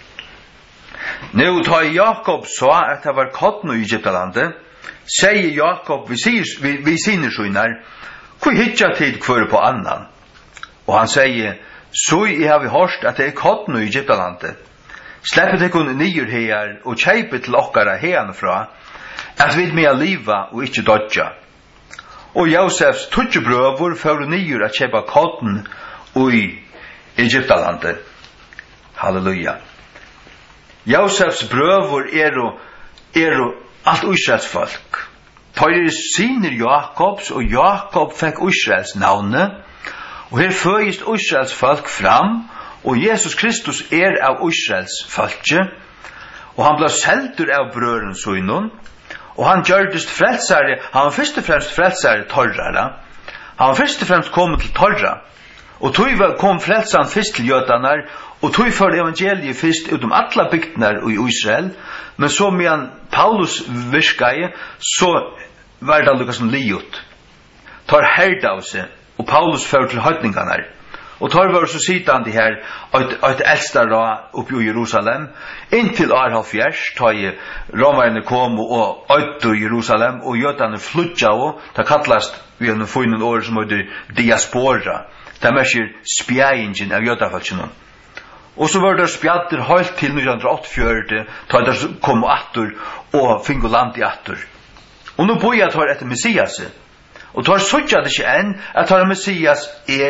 Nå tar Jakob så at det var kotten i Egyptalandet, sier Jakob vi sine skjønner, hvor hitja tid kvar på annan. Og han sier, så jeg har vi hørt at det kotten i Egyptalandet. Släppet det kun nyer her og kjeipet til okkara herfra, at vi med liva og ikkje dodja. Og Josefs tutjebrøver fører nyer at kjeipa kotten i Egyptalandet. Halleluja. Josefs brøver alt Israels folk. Tøyre siner Jakobs, og Jakob fikk Israels navne, og her føyest Israels folk fram, og Jesus Kristus av Israels falske, og han ble seldur av brøren søgnen, og han gjørdest frelsare, han var først og fremst frelsare torrara, han var først og fremst kommet til torra, og tog kom frelsan først til jødanar, og tog for evangeliet først utom alla bygdnar i Israel, men så medan Paulus virkai, så var det lukka som liot, tar herda av seg, og Paulus fører til høytningarnar, og tar var så sittande her et elstara oppi i Jerusalem inntil Arhalfjers ta i romarene kom og øyde Jerusalem og jødane flutja og ta kallast vi har funnet år som heter diaspora ta merker spjæingen av jødafalsjonen og så var det spjatter helt til 1984 ta det kom attor og fingo land i attor og nå bor jeg tar etter Messias og tar suttja det ikke enn at tar Messias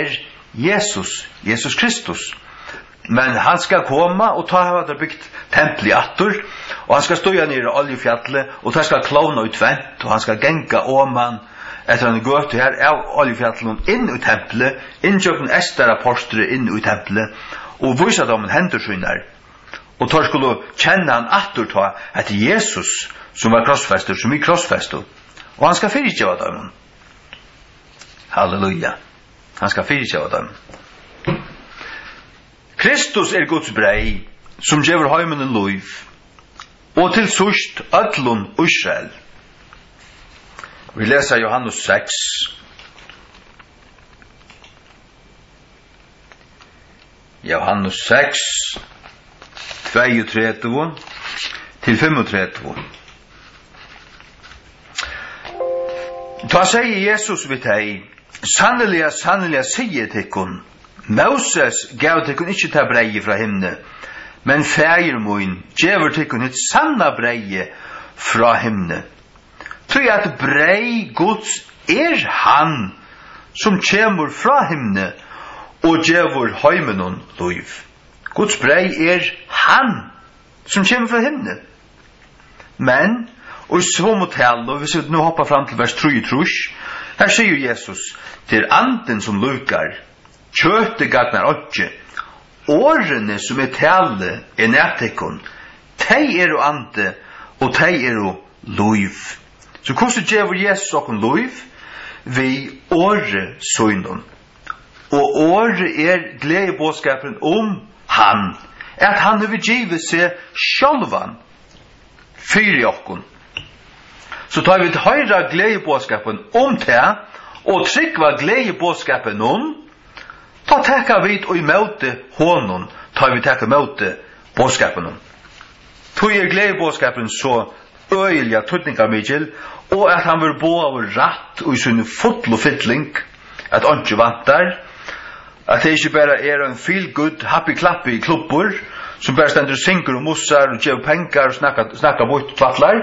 Jesus Kristus. Men han skal komma og ta hava der byggt tempel i attor, og han skal støya nere i oljefjallet, og ta skal klona utvent, og han skal genga åman etter han gøte her av oljefjallet inn i tempelet, innkjøkken Esther apostre inn i tempelet, og vise dem hendersynner. Og ta skulle kjenne han attor ta etter Jesus, som var krossfester, som er krossfester, og han skal fyrtjeva dem. Halleluja. Han skal fyrtjeva dem. Kristus Guds brei, som gjever heimen en loiv, og til sust ödlun Israel. Vi leser Johannes 6. Johannes 6, 32 til 35. Da sier Jesus ved deg, sannelig, sier tikkun, Moses gav tekun ikkje ta breie fra himne, men fægir moin gjever tekun et sanna breie fra himne. Tui at brei Guds han som kjemur fra himne og gjever heimenon loiv. Guds brei han som kjemur fra himne. Men, og i så motell, og hvis vi nå hoppar fram til vers 3, her sier Jesus, til anden som lukar, kjøte gagnar åtje, årene som tale nættekon, tei ande, og tei loiv. Så hvordan gjør Jesus okkur loiv? Vi åre søgnon. Og åre gledebåskapen han, at han vil give seg sjálvan fyrir okkun. Så tar vi til høyra gledebåskapen det, og tryggva gledebåskapen ta tekka vid og imøte honom, tar vi tekka imøte båskapen Tog gledebåskapen så øyelja tøtninga mikkel, og at han vil bo av ratt og i sin fotl og fittling, at han ikke vantar, at det ikke bare en feel-good, happy-clappy klubbur, som bare stendur synker og mussar og gjev pengar og snakka bort tvattlar,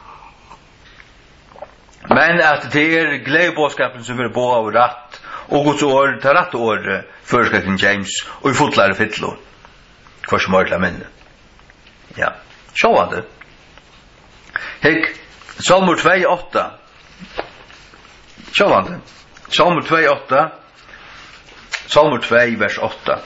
men at det gledebåskapen som vil bo av ratt, og Guds år, ta ratt år, førskakten James, og i fotlar og fittlo, hva som ordla minne. Ja, sjåvande. Hek, Salmur 2:8. Sjåvande. Salmur 2:8. Salmur 2, vers 8.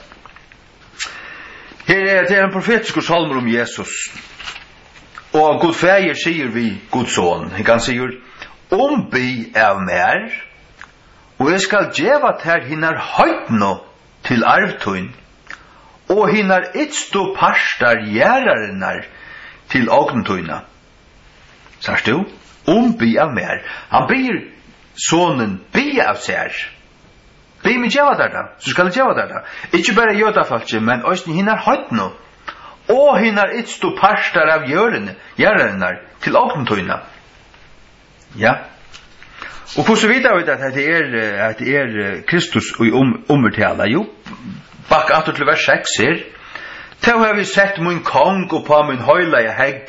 Her det en profetisk salmur om Jesus. Og Gud Fægir sier vi Guds son. Han sier, bi av mer, og jeg skal djeva ter hinnar høytno til arvtøyn, og hinnar itsto parstar gjerrarinnar til ognetøyna. Sars du? Bi av mer. Han ber sonen bi av ser. Bi mi djeva der, så skal djeva der. Ikke bare jødafalche, men også hinnar høytno, og hinnar itsto parstar av gjerrarinnar til ognetøyna. Ja. Og hvordan vet vi at det er Kristus i omvertala? Jo, bak 8 til vers 6 her. Til har vi sett min kong og på min høyleie hegg,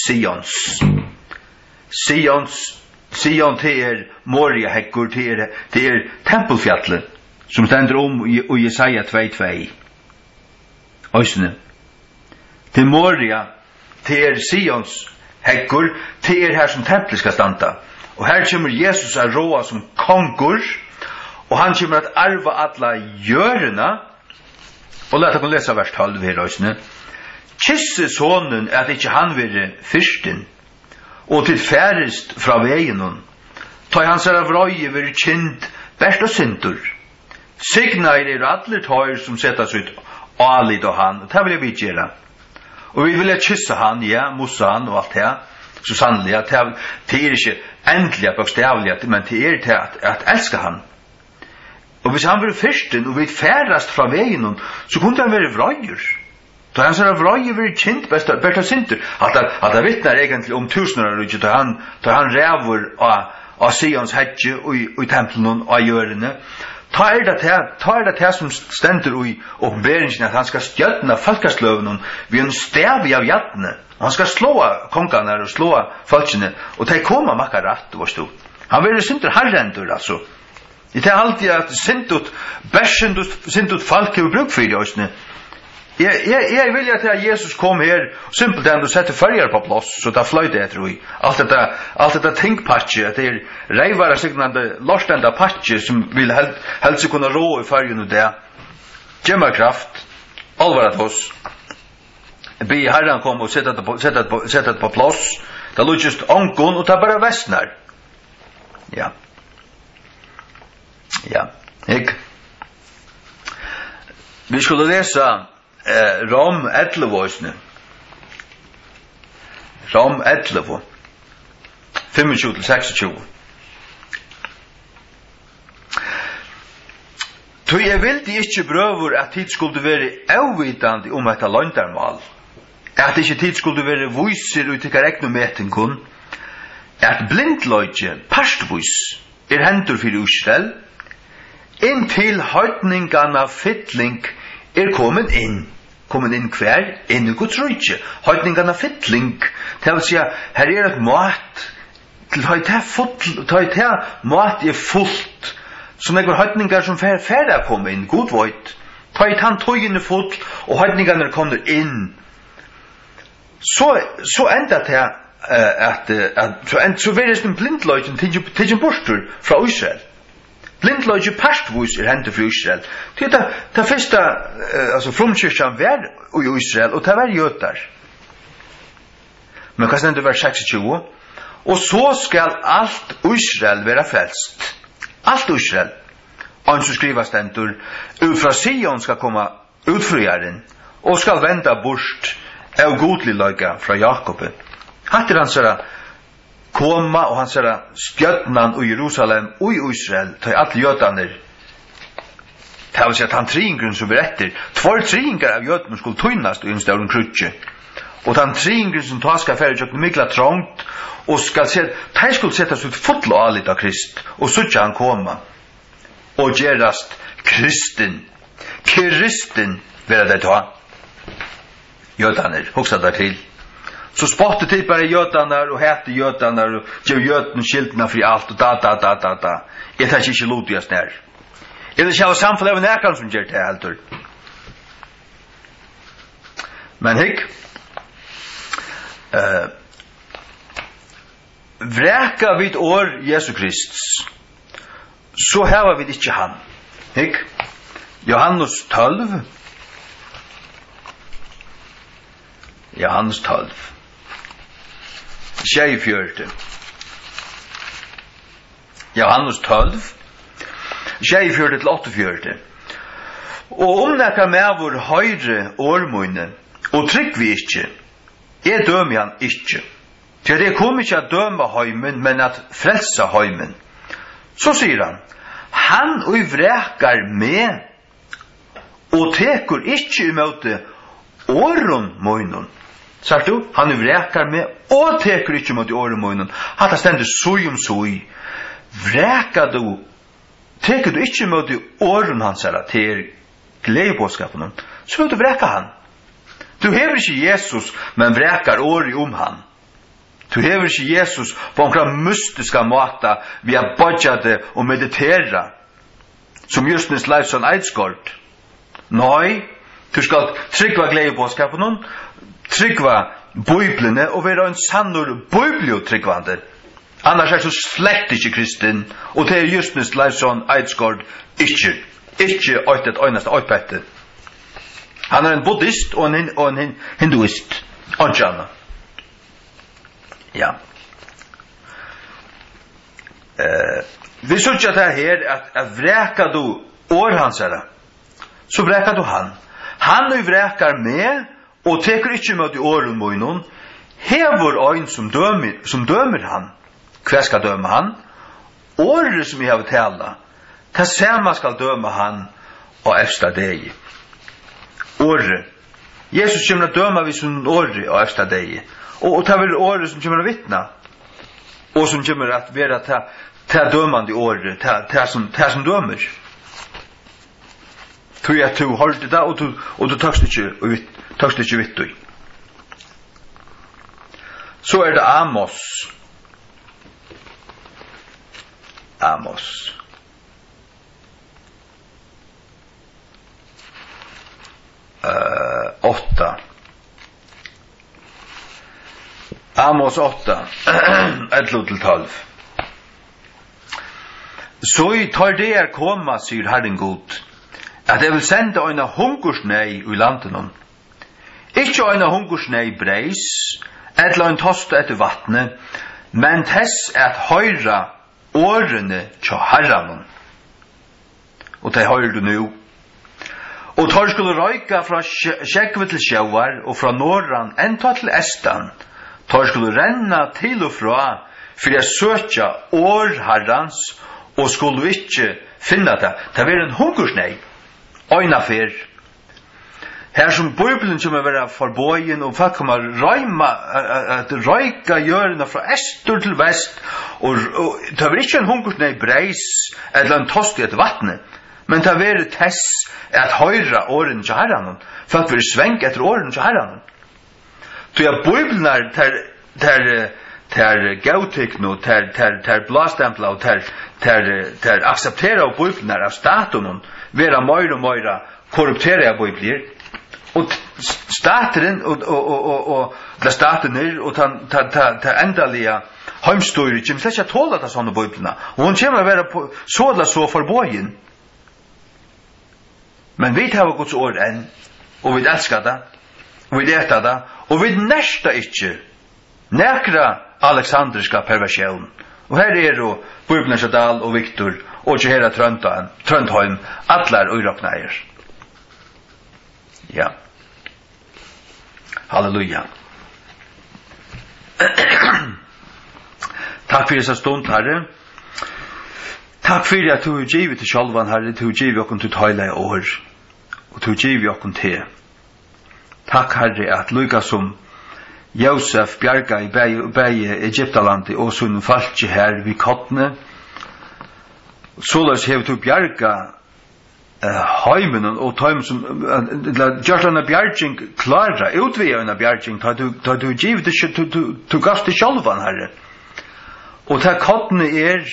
Sion til Moria heggur, til tempelfjallet, som stender i Jesaja 2:2. Øysene. Til Moria, til Sions heggur, til her som tempelet skal standa. Og her kommer Jesus a råa som kongur, og han kommer at arva alla gjørena, og leta kun lesa vers 12 her også. Kisse sonen at ikkje han være fyrsten, og til færest fra veien ta hans av røye være kjent, best og sintur. Signair alle tøyer som settes ut, alit og han, og det vil jeg vidgjera. Og vi vil kysse han, ja, mussa han og alt det, så sannelig, at det ikke endelig bokstavlig, men det til at elska han. Og hvis han var fyrsten, og vi færast fra veien, så kunne han være vrøyer. Da han sa vrøyer var kjent, best og sinter. At det vittnar egentlig om tusener, da han ræver av Sions hedje og i tempelen og i gjørene. Ta det til som stender i oppenberingen at han skal stjøtna falkasløven ved en stav av hjertene. Han skal slå kongene og slå folkene, og de kommer makka rett, forstå. Han vil sinter herrendur, altså. Det er alltid at sintut folk har bruk for det, Jeg vil at Jesus kom her og simpelthen og sette førjer på plass, så det fløyde jeg tror. Alt dette tingpatje, at det er reivare signande lorstenda patje som vil helst kunne rå i førjen og det. Gjemmer kraft, alvaret oss. Be herren kom og sette det på plass. Det lå just ångon og det er bare vestner. Ja. Ja, ikke? Vi skulle lese Rom 11. Rom 11. 25-26. Tog jeg vildi ikke brøver at tid skulle være avvitande om etta løndarmal. At ikke tid skulle være viser ut ikke reknometingkun. At blindløyge, pastvis, hendur fyrir Israel. inn til høytningarna fytling kommen inn. Kommen inn hver? Inn i Guds rike. Høytningarna fytling, det vil sige, her et mat, til høyt mat fullt, som var høytningar som færre kom inn, god vøyt. Han tøyene full, og høytningarna kommer inn. Så enda til så virres den blindløyden til en borster fra Israel. Blindløyden partvis hentet fra Israel. Det første, fromkyrkjan var i Israel, og det var jøtar. Men hva stender vers 26? Og så skal alt Israel være frelst. Alt Israel. Og så skriver stendur, ut fra Sion skal komme utfriaren, og skal venda bort av godlig løyga fra Jakob. Hattir han sier koma, og han sier stjøtnan i Jerusalem og i Israel, til alle jødaner. Det vil si at han triingren som beretter, tvær triingar av jødene skulle tøynast i en større krutje. Og den triingren som tar skal fære kjøkken mykla trångt, og skal se, de skulle settes ut fotlo alit av Krist, og så ikke han koma. Og gerast kristen vera det ta. Jødaner, hoksa der til. Så spotte til bare jødaner, og hette jødaner, og gjør jøden skiltene fri alt, og da. Jeg tar ikke lodigast nær. Jeg vil ikke samfunnet av nærkene som gjør det heldur. Men hikk, vreka vid år Jesu Kristus, så hava vi ikke han. Hikk, Johannes 12, Johannes 12, 24. Johannes 12, 24 til 48. Og nekka mevor høyre årmøyne, og trygg vi ikke, døm han ikke. For det kom ikke at døme høymen, men at frelsa høymen. Så sier han og vrekar med, og tekur ikke imøte åren møynen. Sagt du? Han vrekar med, og tekur ikke imøte åren møynen. Hatt stendur sui. Vrekar du, tekur du ikke imøte åren hans, til gledebåskapen, så vil du vreka han. Du hever ikke Jesus, men vrekar åri han. Du hever ikke Jesus på omkring mystiska måta vi har bodjade og meditera, som Justnes Leifson Eidsgård. Nei, du skal tryggva gledebåskapen, tryggva Bibelene, og være en sannur bibliotryggvande. Annars så slett ikke kristen, og det Justnes Leifson Eidsgård ikke et øyneste øypette. Han en buddhist og en hinduist. Anjana. Ja. Vi synes at det her, at vreka du århansere, så vreka du han. Han og vrekar med, og teker ikke med i åren møynon, hever øyn som dømer han. Hva skal døme han? Året som jeg har tala, det samme skal døme han og efter deg. Året. Jesus kommer å døme vi som året og efter deg. Og det er året som kommer å vittna. Og som kommer å være til dømende året, til som dømer. Tror jeg at du holdt det da, og du takst ikke vitt. Så det Amos. Amos 8. Amos 8 11-12. Så I tar det koma, sier Herren god, at jeg vil sende en hungersnei I landen. Ikke en hungersnei breis, eller en tost etter vattnet, men tess at høyra årene tja herranen. Og det høyrer du nu. Og tar skulle røyka fra skjekve til sjauar, og fra norran enta til estan. Tar skulle renna til og fra, for jeg søkja årherrans, og skulle ikke finna det. Det var en hungersnei. Øyna fyr. Her som Bibelen kommer være forbøyen, og folk kommer at røyka hjørna fra øster til vest, og det var ikke en hungersnei breis, eller en tost I et vattnet. Men ta vere tess at høyra åren til herran. For at vi svenk etter åren til herran. Så jeg bibelnar ter gautekno, ter blastempla og ter akseptera av bibelnar av staten vera meira og meira korruptera av bibler. Og staten og la staten og ta endalia heimstøyri kjem slett ikke tåla ta sånne bibelna. Og hun kommer å være så forbøyen. Men vi tar Guds ord enn, og vi elskar det, og vi letar det, og vi nærsta ikke nekra alexandriska perversjon. Og her jo Bibelen Sjadal og Viktor, og ikke her Trøndheim, atlar og råkneier. Ja. Halleluja. Takk for disse stund, Herre. Takk for at du har givet til sjálvan, Herre, du har givet okken til tøyla i år, og du har givet okken til. Takk, Herre, at lykka som Josef bjarga i bæge Egyptalandi og sunn falski her vid kottne, såleis hever du bjarga heimen og tøym som gjørt en bjarging klara, utvida en bjarging, da du givet du gavst til sjálvan, Herre. Og ta kottne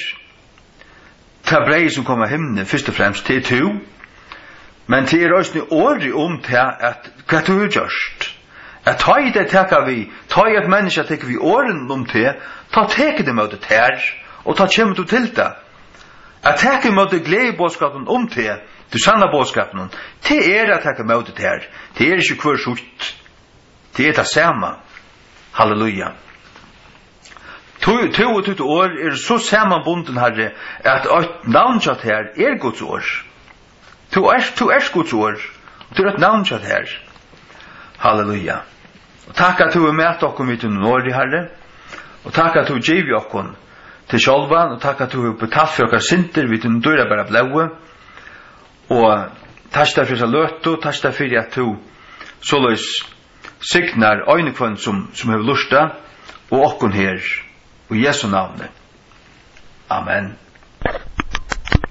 ta brei som kommer himne, først og fremst til to, men til også åri til at hva du har gjørst. At ta i det teka vi, ta i at menneska teka vi åren til, ta teka det mot det her, og ta kjem du til det. At teka mot det gledebåskapen til, du sanna båskapen, til at teka mot det her, til ikke hver sutt, til det samme. Halleluja. To og tutt år så samanbunden, Herre, at et navnkjatt her Guds år. To Guds år, og et navnkjatt her. Halleluja. Og takk at du med okkom ut i Norge, Herre, og takk at du giv okkom til sjálvan, og takk at du har betalt for okkar sinter vid den døra bare blaue, og takk deg for løtu, takk deg for at du såleis signar øynekvann som har lusta, og okkom her, og i Jesu navn. Amen.